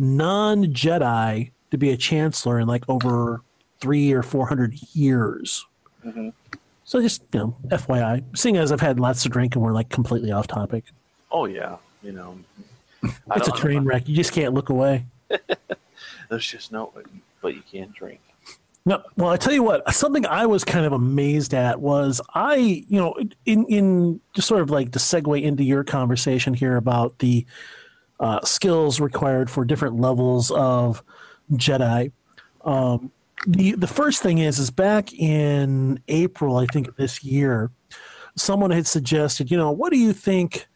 non-Jedi to be a Chancellor in like over three or four hundred years. Mm-hmm. So just, you know, F Y I, seeing as I've had lots to drink and we're like completely off topic. Oh yeah, you know, it's a train wreck. You just can't look away. There's just no, but you can't drink. No, well, I tell you what, something I was kind of amazed at was I, you know, in in just sort of like to segue into your conversation here about the uh, skills required for different levels of Jedi. Um, The the first thing is is back in April, I think, of this year, someone had suggested, you know, what do you think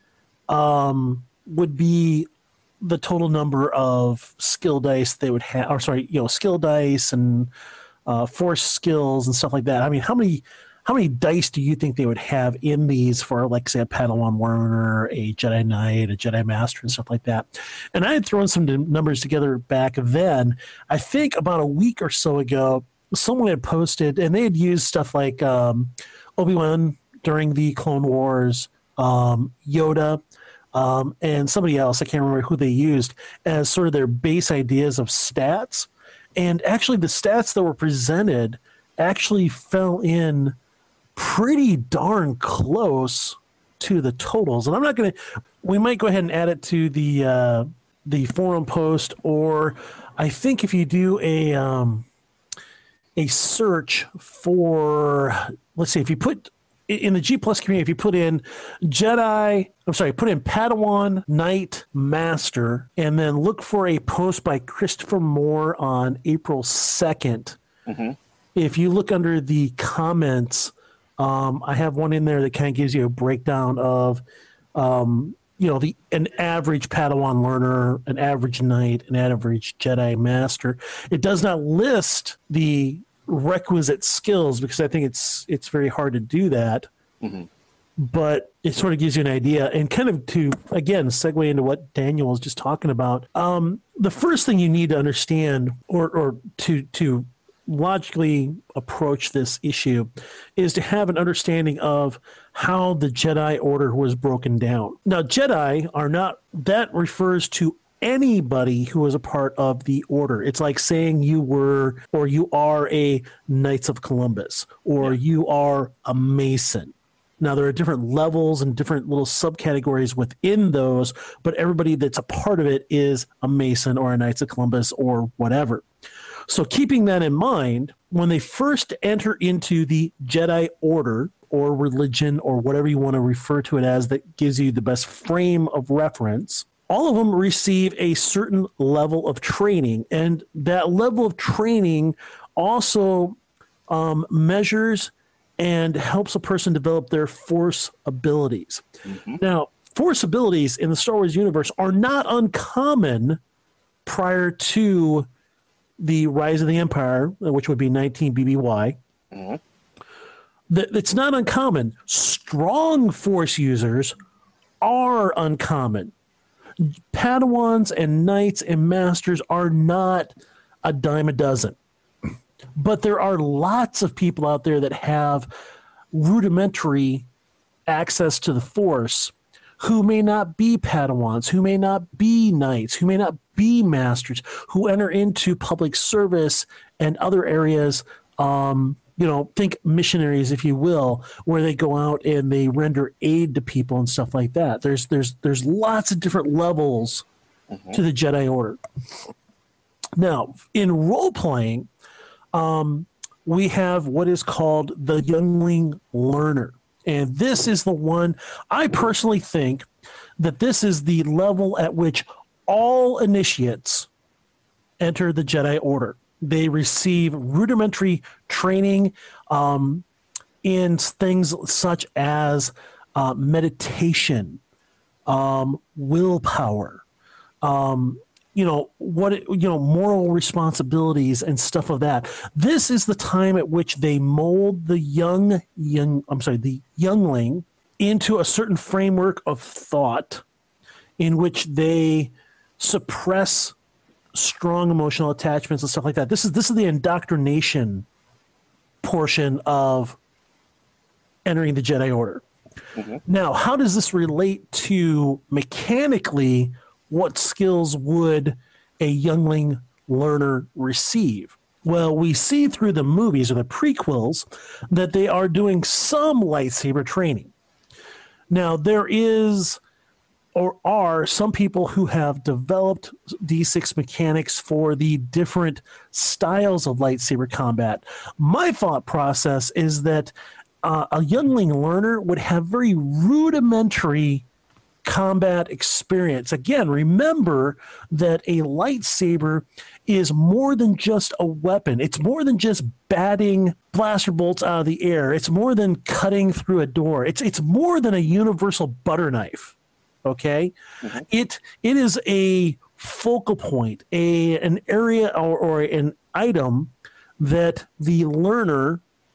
um, would be the total number of skill dice they would have, or sorry, you know, skill dice and uh, force skills and stuff like that. I mean, how many how many dice do you think they would have in these for, like, say, a Padawan learner, a Jedi Knight, a Jedi Master, and stuff like that? And I had thrown some numbers together back then. I think about a week or so ago, someone had posted, and they had used stuff like um, Obi-Wan during the Clone Wars, um, Yoda, um, and somebody else, I can't remember who they used, as sort of their base ideas of stats. And actually the stats that were presented actually fell in pretty darn close to the totals. And I'm not going to, we might go ahead and add it to the, uh, the forum post, or I think if you do a, um, a search for, let's see, if you put in the G Plus community, if you put in Jedi, I'm sorry, put in Padawan Knight Master, and then look for a post by Christopher Moore on April second. Mm-hmm. If you look under the comments, um, I have one in there that kind of gives you a breakdown of, um, you know, the an average Padawan learner, an average knight, an average Jedi Master. It does not list the requisite skills because I think it's it's very hard to do that. Mm-hmm. But it sort of gives you an idea, and kind of to again segue into what Daniel was just talking about. Um, the first thing you need to understand, or or to to logically approach this issue, is to have an understanding of how the Jedi Order was broken down. Now, Jedi are not, that refers to anybody who was a part of the Order. It's like saying you were, or you are a Knights of Columbus, or yeah. you are a Mason. Now, there are different levels and different little subcategories within those, but everybody that's a part of it is a Mason or a Knights of Columbus or whatever. So keeping that in mind, when they first enter into the Jedi Order or religion or whatever you want to refer to it as that gives you the best frame of reference, all of them receive a certain level of training. And that level of training also um, measures and helps a person develop their Force abilities. Mm-hmm. Now, Force abilities in the Star Wars universe are not uncommon prior to the Rise of the Empire, which would be nineteen B B Y. Mm-hmm. It's not uncommon. Strong Force users are uncommon. Padawans and Knights and Masters are not a dime a dozen. But there are lots of people out there that have rudimentary access to the Force who may not be Padawans, who may not be Knights, who may not be Masters, who enter into public service and other areas, um, you know, think missionaries, if you will, where they go out and they render aid to people and stuff like that. There's there's there's lots of different levels mm-hmm. to the Jedi Order. Now, in role-playing, um, we have what is called the Youngling Learner. And this is the one, I personally think that this is the level at which all initiates enter the Jedi Order. They receive rudimentary training um, in things such as uh, meditation, um, willpower, um, you know, what, you know, moral responsibilities and stuff of that. This is the time at which they mold the young, young, I'm sorry, the youngling into a certain framework of thought in which they suppress strong emotional attachments and stuff like that. This is, this is the indoctrination portion of entering the Jedi Order. Mm-hmm. Now, how does this relate to mechanically what skills would a youngling learner receive? Well, we see through the movies or the prequels that they are doing some lightsaber training. Now, there is or are some people who have developed D six mechanics for the different styles of lightsaber combat. My thought process is that uh, a youngling learner would have very rudimentary combat experience. Again, remember that a lightsaber is more than just a weapon. It's more than just batting blaster bolts out of the air. It's more than cutting through a door. It's it's more than a universal butter knife. Okay, mm-hmm. it it is a focal point, a an area or, or an item that the learner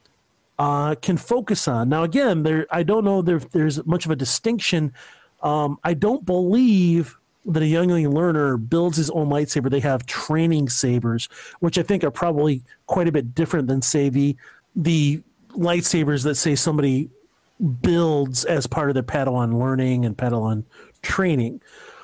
uh, can focus on. Now, again, there I don't know if there's much of a distinction. Um, I don't believe that a youngling learner builds his own lightsaber. They have training sabers, which I think are probably quite a bit different than, say, the the lightsabers that, say, somebody builds as part of their Padawan learning and Padawan training.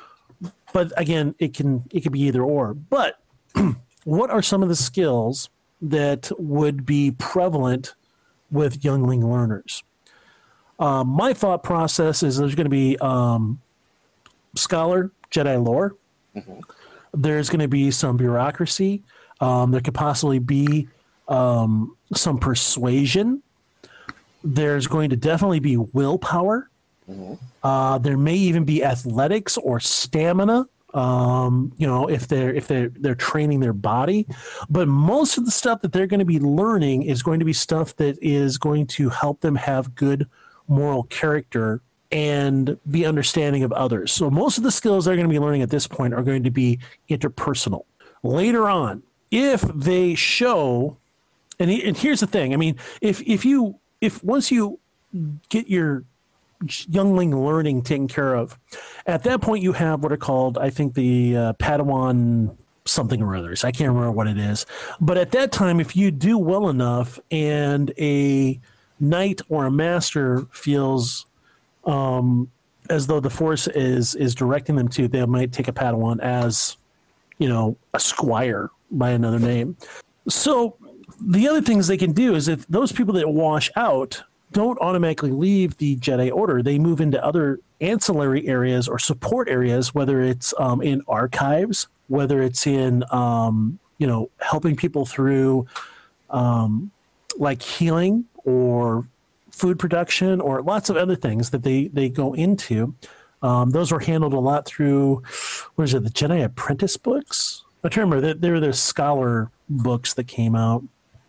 But again, it can it can be either or. But what are some of the skills that would be prevalent with youngling learners? Um, my thought process is there's going to be um, scholar Jedi lore. Mm-hmm. There's going to be some bureaucracy. Um, there could possibly be um, some persuasion. There's going to definitely be willpower. Mm-hmm. Uh, there may even be athletics or stamina. Um, you know, if they're if they're they're training their body, but most of the stuff that they're going to be learning is going to be stuff that is going to help them have good moral character and be understanding of others. So most of the skills they're going to be learning at this point are going to be interpersonal. Later on, if they show, and, he, and here's the thing, I mean, if if you if once you get your youngling learning taken care of, at that point you have what are called, I think, the uh, Padawan something or others. I can't remember what it is. But at that time, if you do well enough and a knight or a master feels um, as though the Force is is directing them to, they might take a Padawan as, you know, a squire by another name. So the other things they can do is if those people that wash out don't automatically leave the Jedi Order, they move into other ancillary areas or support areas, whether it's um, in archives, whether it's in, um, you know, helping people through um, like healing or food production or lots of other things that they, they go into. Um, those were handled a lot through, what is it, the Jedi Apprentice books? I can't remember. There, there were the scholar books that came out.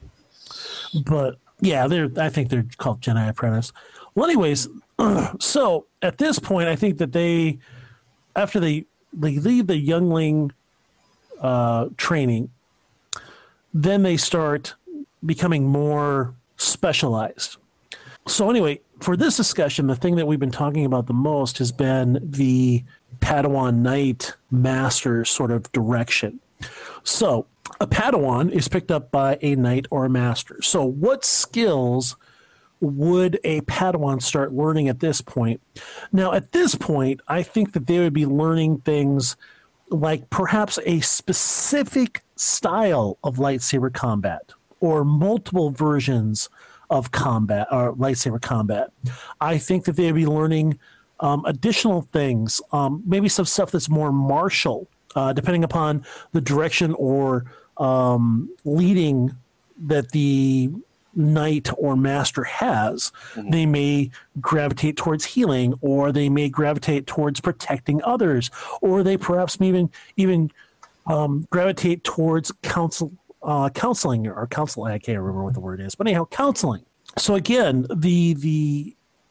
But yeah, they're, I think they're called Jedi Apprentice. Well, anyways, so at this point, I think that they, after they, they leave the youngling uh, training, then they start becoming more specialized. So anyway, for this discussion, the thing that we've been talking about the most has been the Padawan Knight Master sort of direction. So a Padawan is picked up by a knight or a master. So what skills would a Padawan start learning at this point? Now, at this point, I think that they would be learning things like perhaps a specific style of lightsaber combat or multiple versions of combat or lightsaber combat. I think that they would be learning um, additional things, um, maybe some stuff that's more martial, uh, depending upon the direction or um, leading that the knight or master has. Mm-hmm. They may gravitate towards healing, or they may gravitate towards protecting others, or they perhaps may even even um, gravitate towards counsel, uh, counseling or counseling. I can't remember what the word is, but anyhow, counseling. So again, the the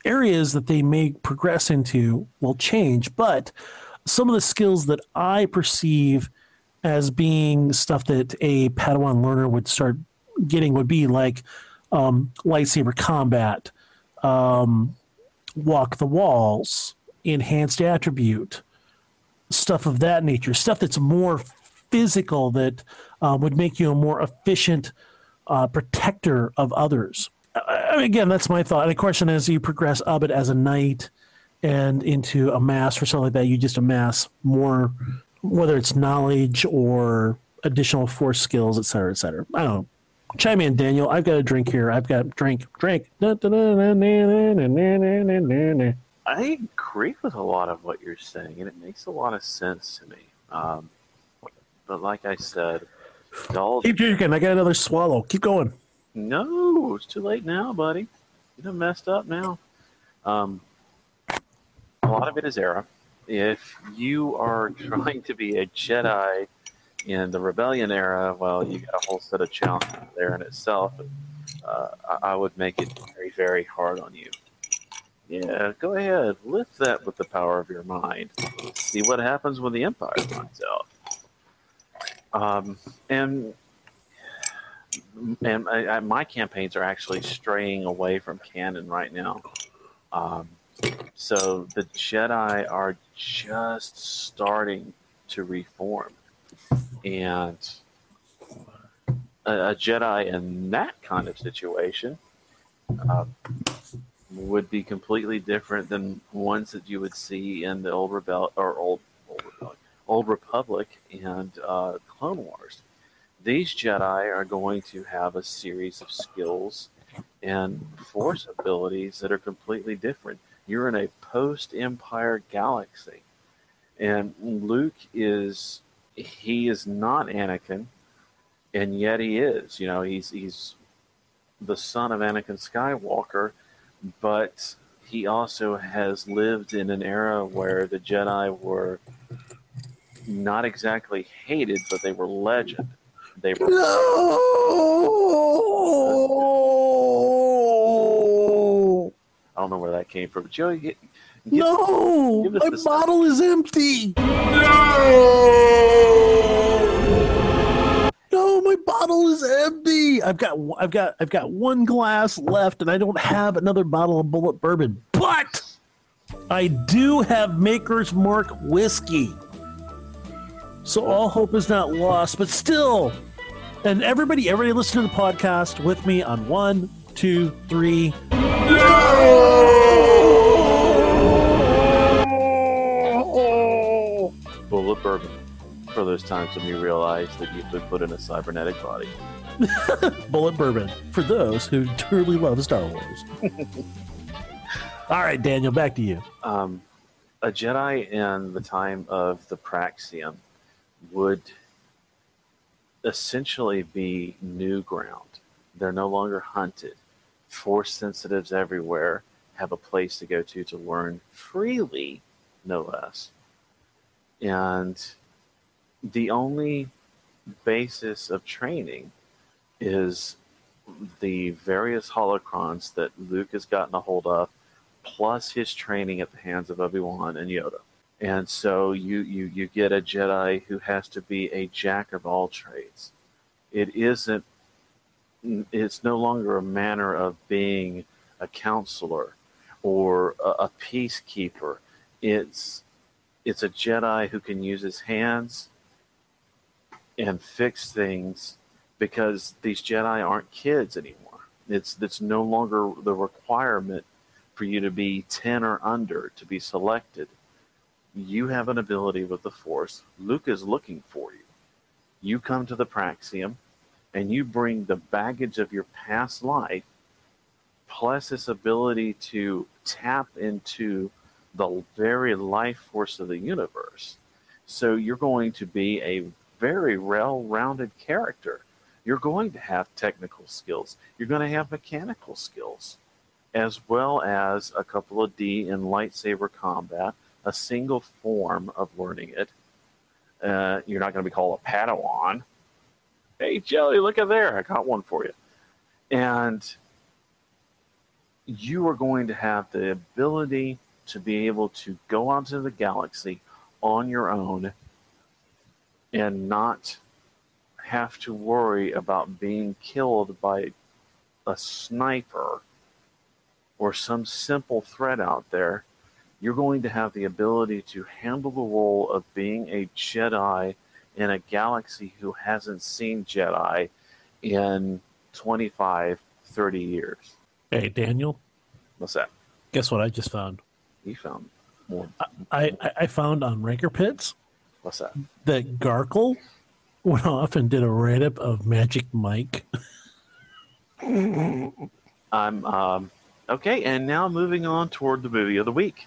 areas that they may progress into will change, but some of the skills that I perceive as being stuff that a Padawan learner would start getting would be like um, lightsaber combat, um, walk the walls, enhanced attribute, stuff of that nature, stuff that's more physical that uh, would make you a more efficient uh, protector of others. Uh, again, that's my thought. And of course, and as you progress up it as a knight and into a master or something like that, you just amass more, whether it's knowledge or additional force skills, et cetera, et cetera. I don't know. Chime in, Daniel. I've got a drink here. I've got drink, drink. I agree with a lot of what you're saying, and it makes a lot of sense to me. Um, but like I said, all keep drinking. I got another swallow. Keep going. No, it's too late now, buddy. You done messed up now. Um, a lot of it is era. If you are trying to be a Jedi in the Rebellion era, well, you got a whole set of challenges there in itself. Uh, I, I would make it very, very hard on you. Yeah, go ahead. Lift that with the power of your mind. See what happens when the Empire finds out. Um, and and I, I, my campaigns are actually straying away from canon right now. Um, so the Jedi are just starting to reform. And a, a Jedi in that kind of situation uh, would be completely different than ones that you would see in the old rebel or old old, Rebellion, old Republic and uh, Clone Wars. These Jedi are going to have a series of skills and force abilities that are completely different. You're in a post-Empire galaxy, and Luke is he is not Anakin, and yet he is. You know, he's he's the son of Anakin Skywalker, but he also has lived in an era where the Jedi were not exactly hated, but they were legend. They were. No! I don't know where that came from. Joey, get, get, no! give My bottle is empty! No! No, my bottle is empty! I've got I've got I've got one glass left and I don't have another bottle of Bullet Bourbon. But I do have Maker's Mark whiskey. So all hope is not lost, but still. And everybody, everybody listen to the podcast with me on one, two, three. No! Bullet Bourbon. For those times when you realize that you've been put in a cybernetic body. Bullet Bourbon. For those who truly love Star Wars. All right, Daniel, back to you. Um, a Jedi in the time of the Praxium would essentially be new ground. They're no longer hunted. Force sensitives everywhere have a place to go to to learn freely, no less. And the only basis of training is the various holocrons that Luke has gotten a hold of, plus his training at the hands of Obi-Wan and Yoda. And so you, you, you get a Jedi who has to be a jack of all trades. It isn't, it's no longer a manner of being a counselor or a, a peacekeeper. It's, it's a Jedi who can use his hands and fix things because these Jedi aren't kids anymore. It's, it's no longer the requirement for you to be ten or under to be selected. You have an ability with the Force. Luke is looking for you. You come to the Praxium, and you bring the baggage of your past life, plus this ability to tap into the very life force of the universe. So you're going to be a very well-rounded character. You're going to have technical skills. You're going to have mechanical skills, as well as a couple of D in lightsaber combat, a single form of learning it. Uh, you're not going to be called a Padawan. Hey, Jelly, look at there. I got one for you. And you are going to have the ability to be able to go onto the galaxy on your own and not have to worry about being killed by a sniper or some simple threat out there. You're going to have the ability to handle the role of being a Jedi in a galaxy who hasn't seen Jedi in twenty-five, thirty years. Hey, Daniel. What's that? Guess what I just found? You found more. I, I, I found on Ranker Pits What's that? that Garkle went off and did a write-up of Magic Mike. I'm um, okay, and now moving on toward the movie of the week.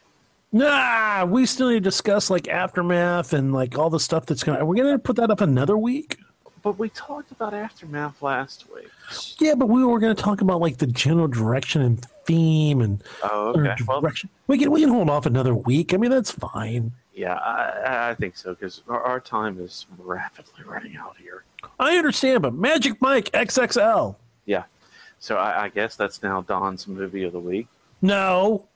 Nah, we still need to discuss like Aftermath and like all the stuff that's gonna. Are we gonna put that up another week? But we talked about Aftermath last week. Yeah, but we were gonna talk about like the general direction and theme and Oh, okay. Well, direction. We can we can hold off another week. I mean, that's fine. yeah, I, I think so because our, our time is rapidly running out here. I understand, but Magic Mike X X L. Yeah, so I, I guess that's now Don's movie of the week No,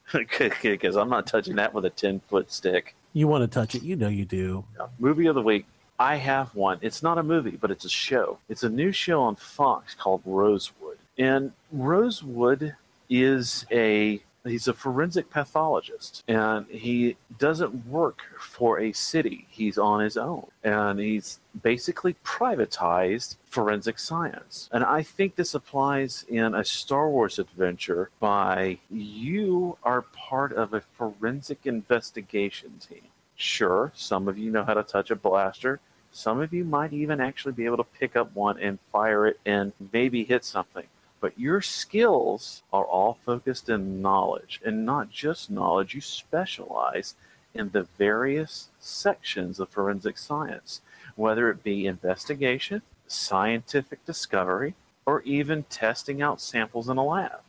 because I'm not touching that with a ten foot stick. you want to touch it? You know you do. Yeah. Movie of the week. I have one. It's not a movie, but it's a show. It's a new show on Fox called Rosewood. And Rosewood is a he's a forensic pathologist, and he doesn't work for a city. He's on his own, and he's basically privatized forensic science. And I think this applies in a Star Wars adventure by you are part of a forensic investigation team. Sure, some of you know how to touch a blaster. Some of you might even actually be able to pick up one and fire it and maybe hit something. But your skills are all focused in knowledge, and not just knowledge. You specialize in the various sections of forensic science, whether it be investigation, scientific discovery, or even testing out samples in a lab.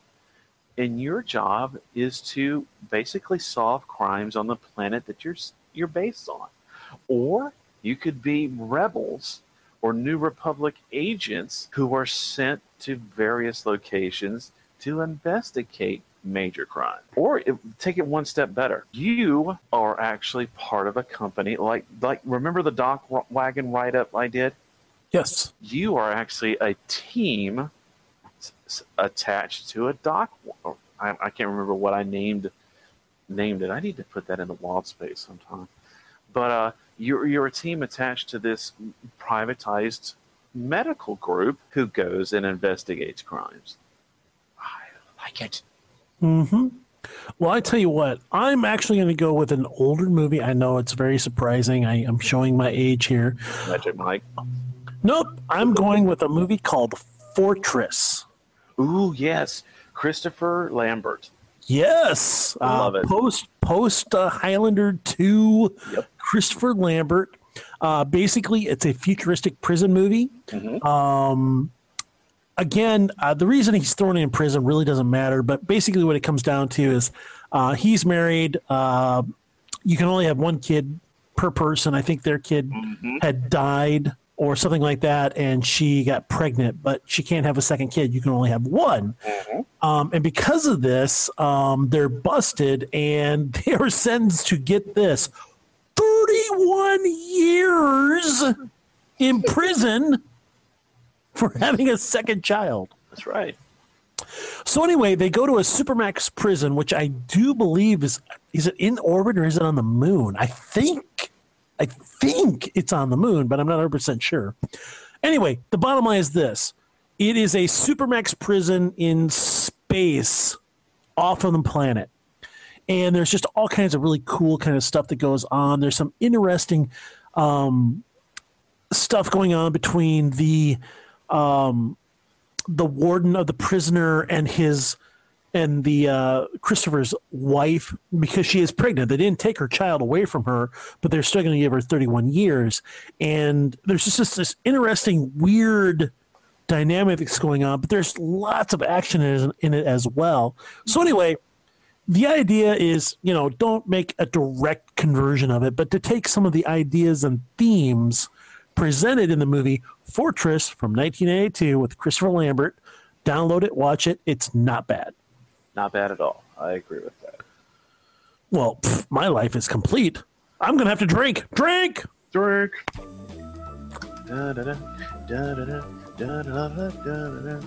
And your job is to basically solve crimes on the planet that you're you're based on. Or you could be rebels or New Republic agents who are sent to various locations to investigate major crime. Or it, take it one step better. You are actually part of a company like like remember the dock wagon write-up I did? Yes. You are actually a team s- attached to a dock. I, I can't remember what I named named it. I need to put that in the wild space sometime. But uh, you're you're a team attached to this privatized medical group who goes and investigates crimes. I like it. Mm-hmm. Well, I tell you what, I'm actually going to go with an older movie. I know it's very surprising. I am showing my age here. Magic Mike. Nope. I'm going with a movie called Fortress. Ooh, yes. Christopher Lambert. Yes. Love uh, it. Post post uh, Highlander two. Yep. Christopher Lambert. Uh, basically, it's a futuristic prison movie. Mm-hmm. Um, again, uh, the reason he's thrown in prison really doesn't matter, but basically what it comes down to is uh, he's married. Uh, you can only have one kid per person. I think their kid Mm-hmm. had died or something like that, and she got pregnant, but she can't have a second kid. You can only have one. Mm-hmm. Um, and because of this, um, they're busted, and they are sentenced to, get this, thirty-one years in prison for having a second child. That's right. So anyway, they go to a supermax prison, which I do believe is is it in orbit or is it on the moon? I think I think it's on the moon, but I'm not one hundred percent sure. Anyway, the bottom line is this. It is a supermax prison in space off of the planet. And there's just all kinds of really cool kind of stuff that goes on. There's some interesting um, stuff going on between the um, the warden of the prisoner and his and the uh, Christopher's wife, because she is pregnant. They didn't take her child away from her, but they're still going to give her thirty-one years. And there's just this, this interesting, weird dynamic that's going on. But there's lots of action in it, in it as well. So anyway. The idea is, you know, don't make a direct conversion of it, but to take some of the ideas and themes presented in the movie Fortress from nineteen eighty-two with Christopher Lambert, download it, watch it. It's not bad. Not bad at all. I agree with that. Well, pff, my life is complete. I'm gonna have to drink. Drink. Drink. Da, da, da, da, da, da, da, da, da, da, da.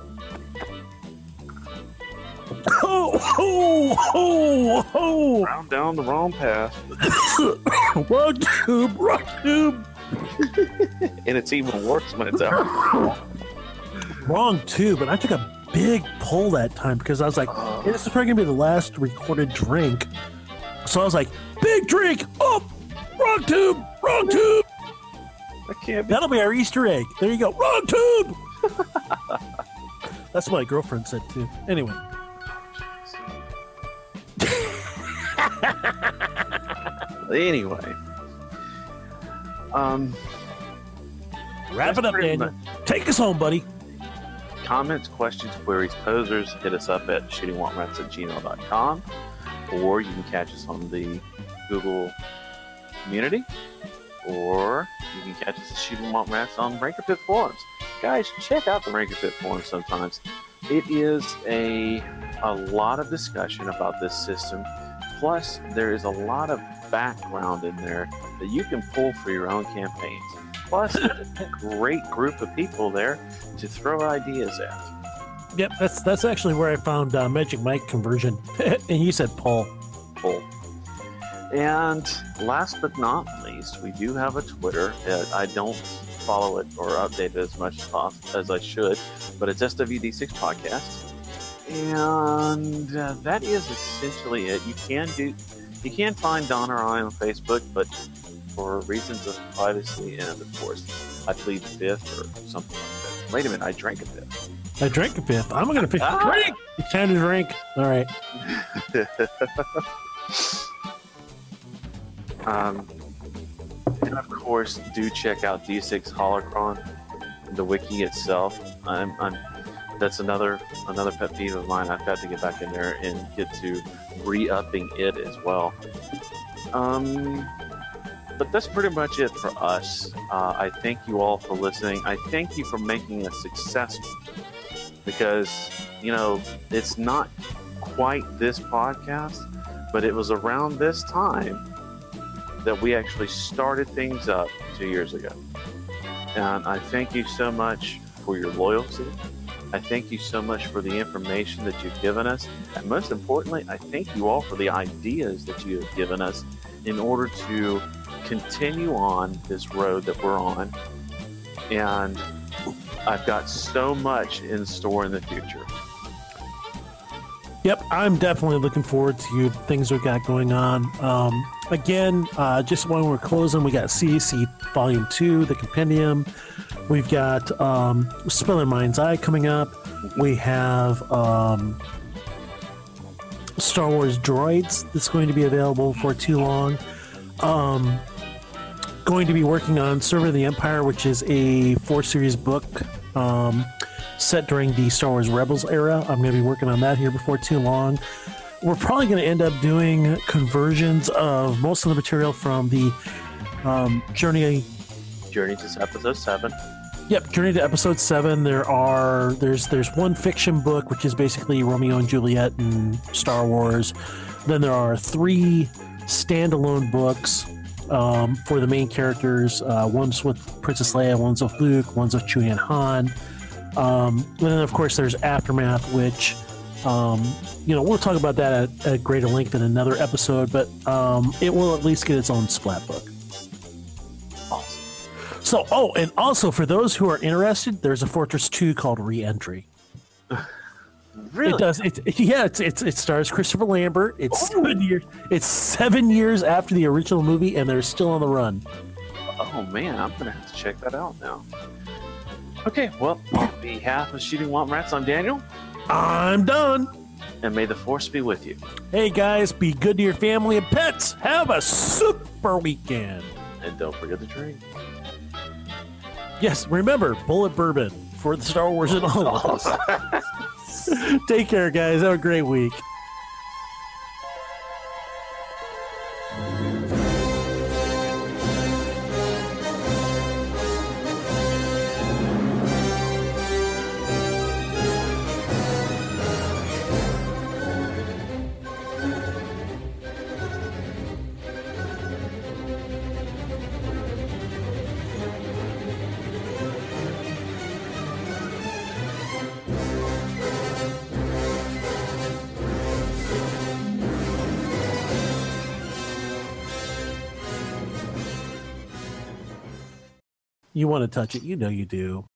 Oh, oh, oh, oh. Round down the wrong path. Wrong tube, wrong tube. And it's even worse when it's out. Wrong tube. And I took a big pull that time because I was like, hey, this is probably going to be the last recorded drink. So I was like, big drink. Oh, wrong tube, wrong tube. That can't be. That'll be our Easter egg. There you go. Wrong tube. That's what my girlfriend said too. Anyway. Anyway, um, wrap it up, Daniel. Take us home, buddy. Comments, questions, queries, posers, hit us up at shooting want rats at gmail dot com, or you can catch us on the Google community, or you can catch us at Shooting Want Rats on Ranker Pit forums. Guys, check out the Ranker Pit forums sometimes. It is a a lot of discussion about this system. Plus, there is a lot of background in there that you can pull for your own campaigns. Plus, a great group of people there to throw ideas at. Yep, that's that's actually where I found uh, Magic Mike conversion. And you said Paul. Paul. And last but not least, we do have a Twitter. Uh, I don't follow it or update it as much as possible as I should, but it's S W D six Podcast. And uh, that is essentially it. You can do, you can find Don or I on Facebook, but for reasons of privacy and of course, I plead the fifth or something like that. Wait a minute, I drank a fifth. I drank a fifth. I'm gonna fifth. Ah! Drink. It's time to drink. All right. um, and of course, do check out D six Holocron, the wiki itself. I'm, I'm That's another another pet peeve of mine. I've got to get back in there and get to re-upping it as well. Um, but that's pretty much it for us. Uh, I thank you all for listening. I thank you for making us successful because, you know, it's not quite this podcast, but it was around this time that we actually started things up two years ago. And I thank you so much for your loyalty. I thank you so much for the information that you've given us. And most importantly, I thank you all for the ideas that you have given us in order to continue on this road that we're on. And I've got so much in store in the future. Yep, I'm definitely looking forward to things we've got going on. Um, again, uh, just when we're closing, we got C A C Volume two, the Compendium. We've got um, Spilling Mind's Eye coming up. We have um, Star Wars Droids that's going to be available for too long. Um, going to be working on Servant of the Empire, which is a four series book um, set during the Star Wars Rebels era. I'm going to be working on that here before too long. We're probably going to end up doing conversions of most of the material from the um, Journey Journey to episode seven. Yep, Journey to episode seven. There are there's there's one fiction book which is basically Romeo and Juliet and Star Wars. Then there are three standalone books um, for the main characters. Uh, one's with Princess Leia, one's with Luke, one's with Chewie and Han. Um, and then of course there's Aftermath, which um, you know we'll talk about that at, at greater length in another episode, but um, it will at least get its own splat book. So, oh, and also for those who are interested, there's a Fortress two called Re-Entry. Really? It does. It, yeah, it's, it's, it stars Christopher Lambert. It's seven years. It's seven years after the original movie, and they're still on the run. Oh man, I'm gonna have to check that out now. Okay, well, on behalf of Shooting Want Rats, I'm Daniel. I'm done. And may the Force be with you. Hey guys, be good to your family and pets. Have a super weekend. And don't forget to drink. Yes, remember, bullet bourbon for the Star Wars and all of us. Take care, guys. Have a great week. You want to touch it, you know you do.